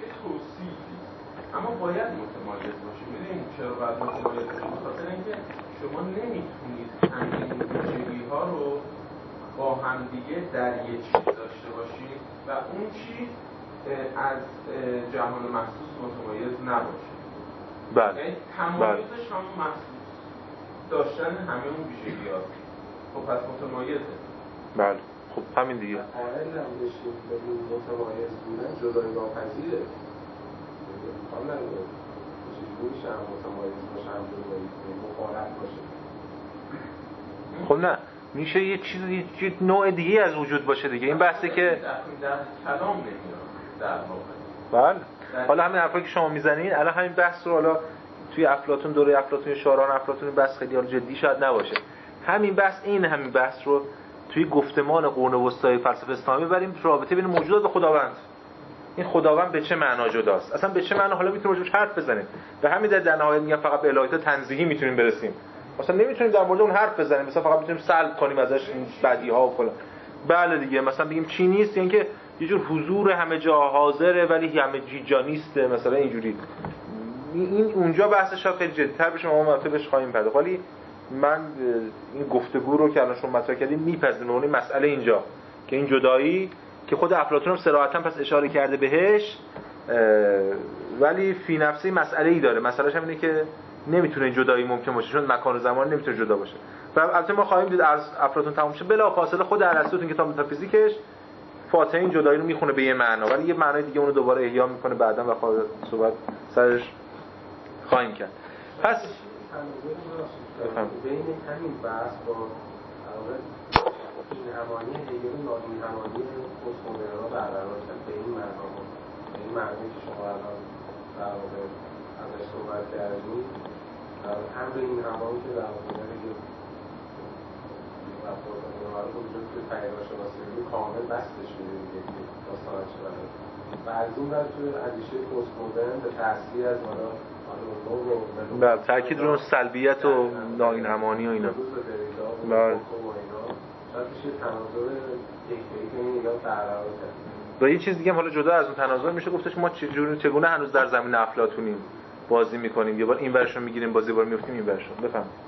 G: اما باید متمایز باشه. میدونید چرا باید متمایز باشه؟ بخاطر اینکه شما نمیتونید همین ویژگی‌ها رو با همدیگه در یک چیز داشته باشید و اون چیز از جهان محسوس متمایز نباشه.
B: بله.
G: یعنی تمایزش هم محسوس داشتن همه اون ویژگی‌هاست. خب پس متمایزه.
B: بله. خب همین دیگه.
C: قائل هم بشیم به این متمایز بودن جدایی ناپذیره. حالا چجوری هم متمایز باشه هم جدایی مخالف باشه.
B: خب نه، میشه یه چیزی، یه نوع دیگه از وجود باشه دیگه. این بحثه که
G: در کلام نمیاد در واقع.
B: بله. حالا همین حرفایی که شما میزنین الان همین بحث رو حالا توی افلاطون، دوره افلاطون، شاعران افلاطون بحث خیلی جدی شاید نباشه. همین بحث رو توی گفتمان قرون وسطای فلسفه اسلامی ببریم، رابطه بین موجودات و خداوند. این خداوند به چه معنا جداست؟ اصلا به چه معنا حالا میتونیم راجعش حرف بزنیم. به همین در نهایت میگم فقط به الهیات تنزیهی میتونیم برسیم. مثلا نمیتونیم در مورد اون حرف بزنیم، مثلا فقط میتونیم سلب کنیم ازش این بدیها و فلان. بله دیگه، مثلا بگیم چی نیست، یعنی که یه جور حضور همه جا حاضره ولی همه جا نیسته، مثلا اینجوری. این اونجا بحثش خیلی جدی‌تر بشه، ما مرتبش خواهیم پرداخت. ولی من این گفتگو رو که الان شما مطرح کردید میپذیرم، اون مسئله اینجا که این جدایی که خود افلاطون هم صراحتاً پس اشاره کرده بهش، ولی فی نفسی مسئله‌ای داره. مسئله‌اش هم اینه که نمیتونه این جدایی ممکن باشه، چون مکان و زمان نمیتونه جدا باشه. و البته ما خواهیم دید افلاطون تموم شه بلا فاصله خود ارسطو تو کتاب متافیزیکش فاتحه این جدایی رو میخونه به یه معنا، ولی یه معنای دیگه اون رو دوباره احیا میکنه بعداً و صحبت سرش خواهیم کرد. پس
C: بین همین بحث با این همانی هگل و نادین همانی پست‌مدرن برقرار کرد به این معنا، به این معنی که شما الان در واقع ازش صحبت کردید، هم به این همانی که در واقع که افلاطون رو وجود توی پیداشناسی کامل بستش میده دیگه داستان چه برای و از این بعد توی اندیشه پست‌مدرن به تأثیر از
B: بله، تاکید رو سلبیت و ناین همانی و اینا. بله. و یه چیز دیگه هم حالا جدا از اون تناظر میشه گفتش ما چگونه هنوز در زمین افلاطونیم بازی میکنیم، یه بار این ورشو میگیریم بازی بار میفتیم این ورشو. بفهم.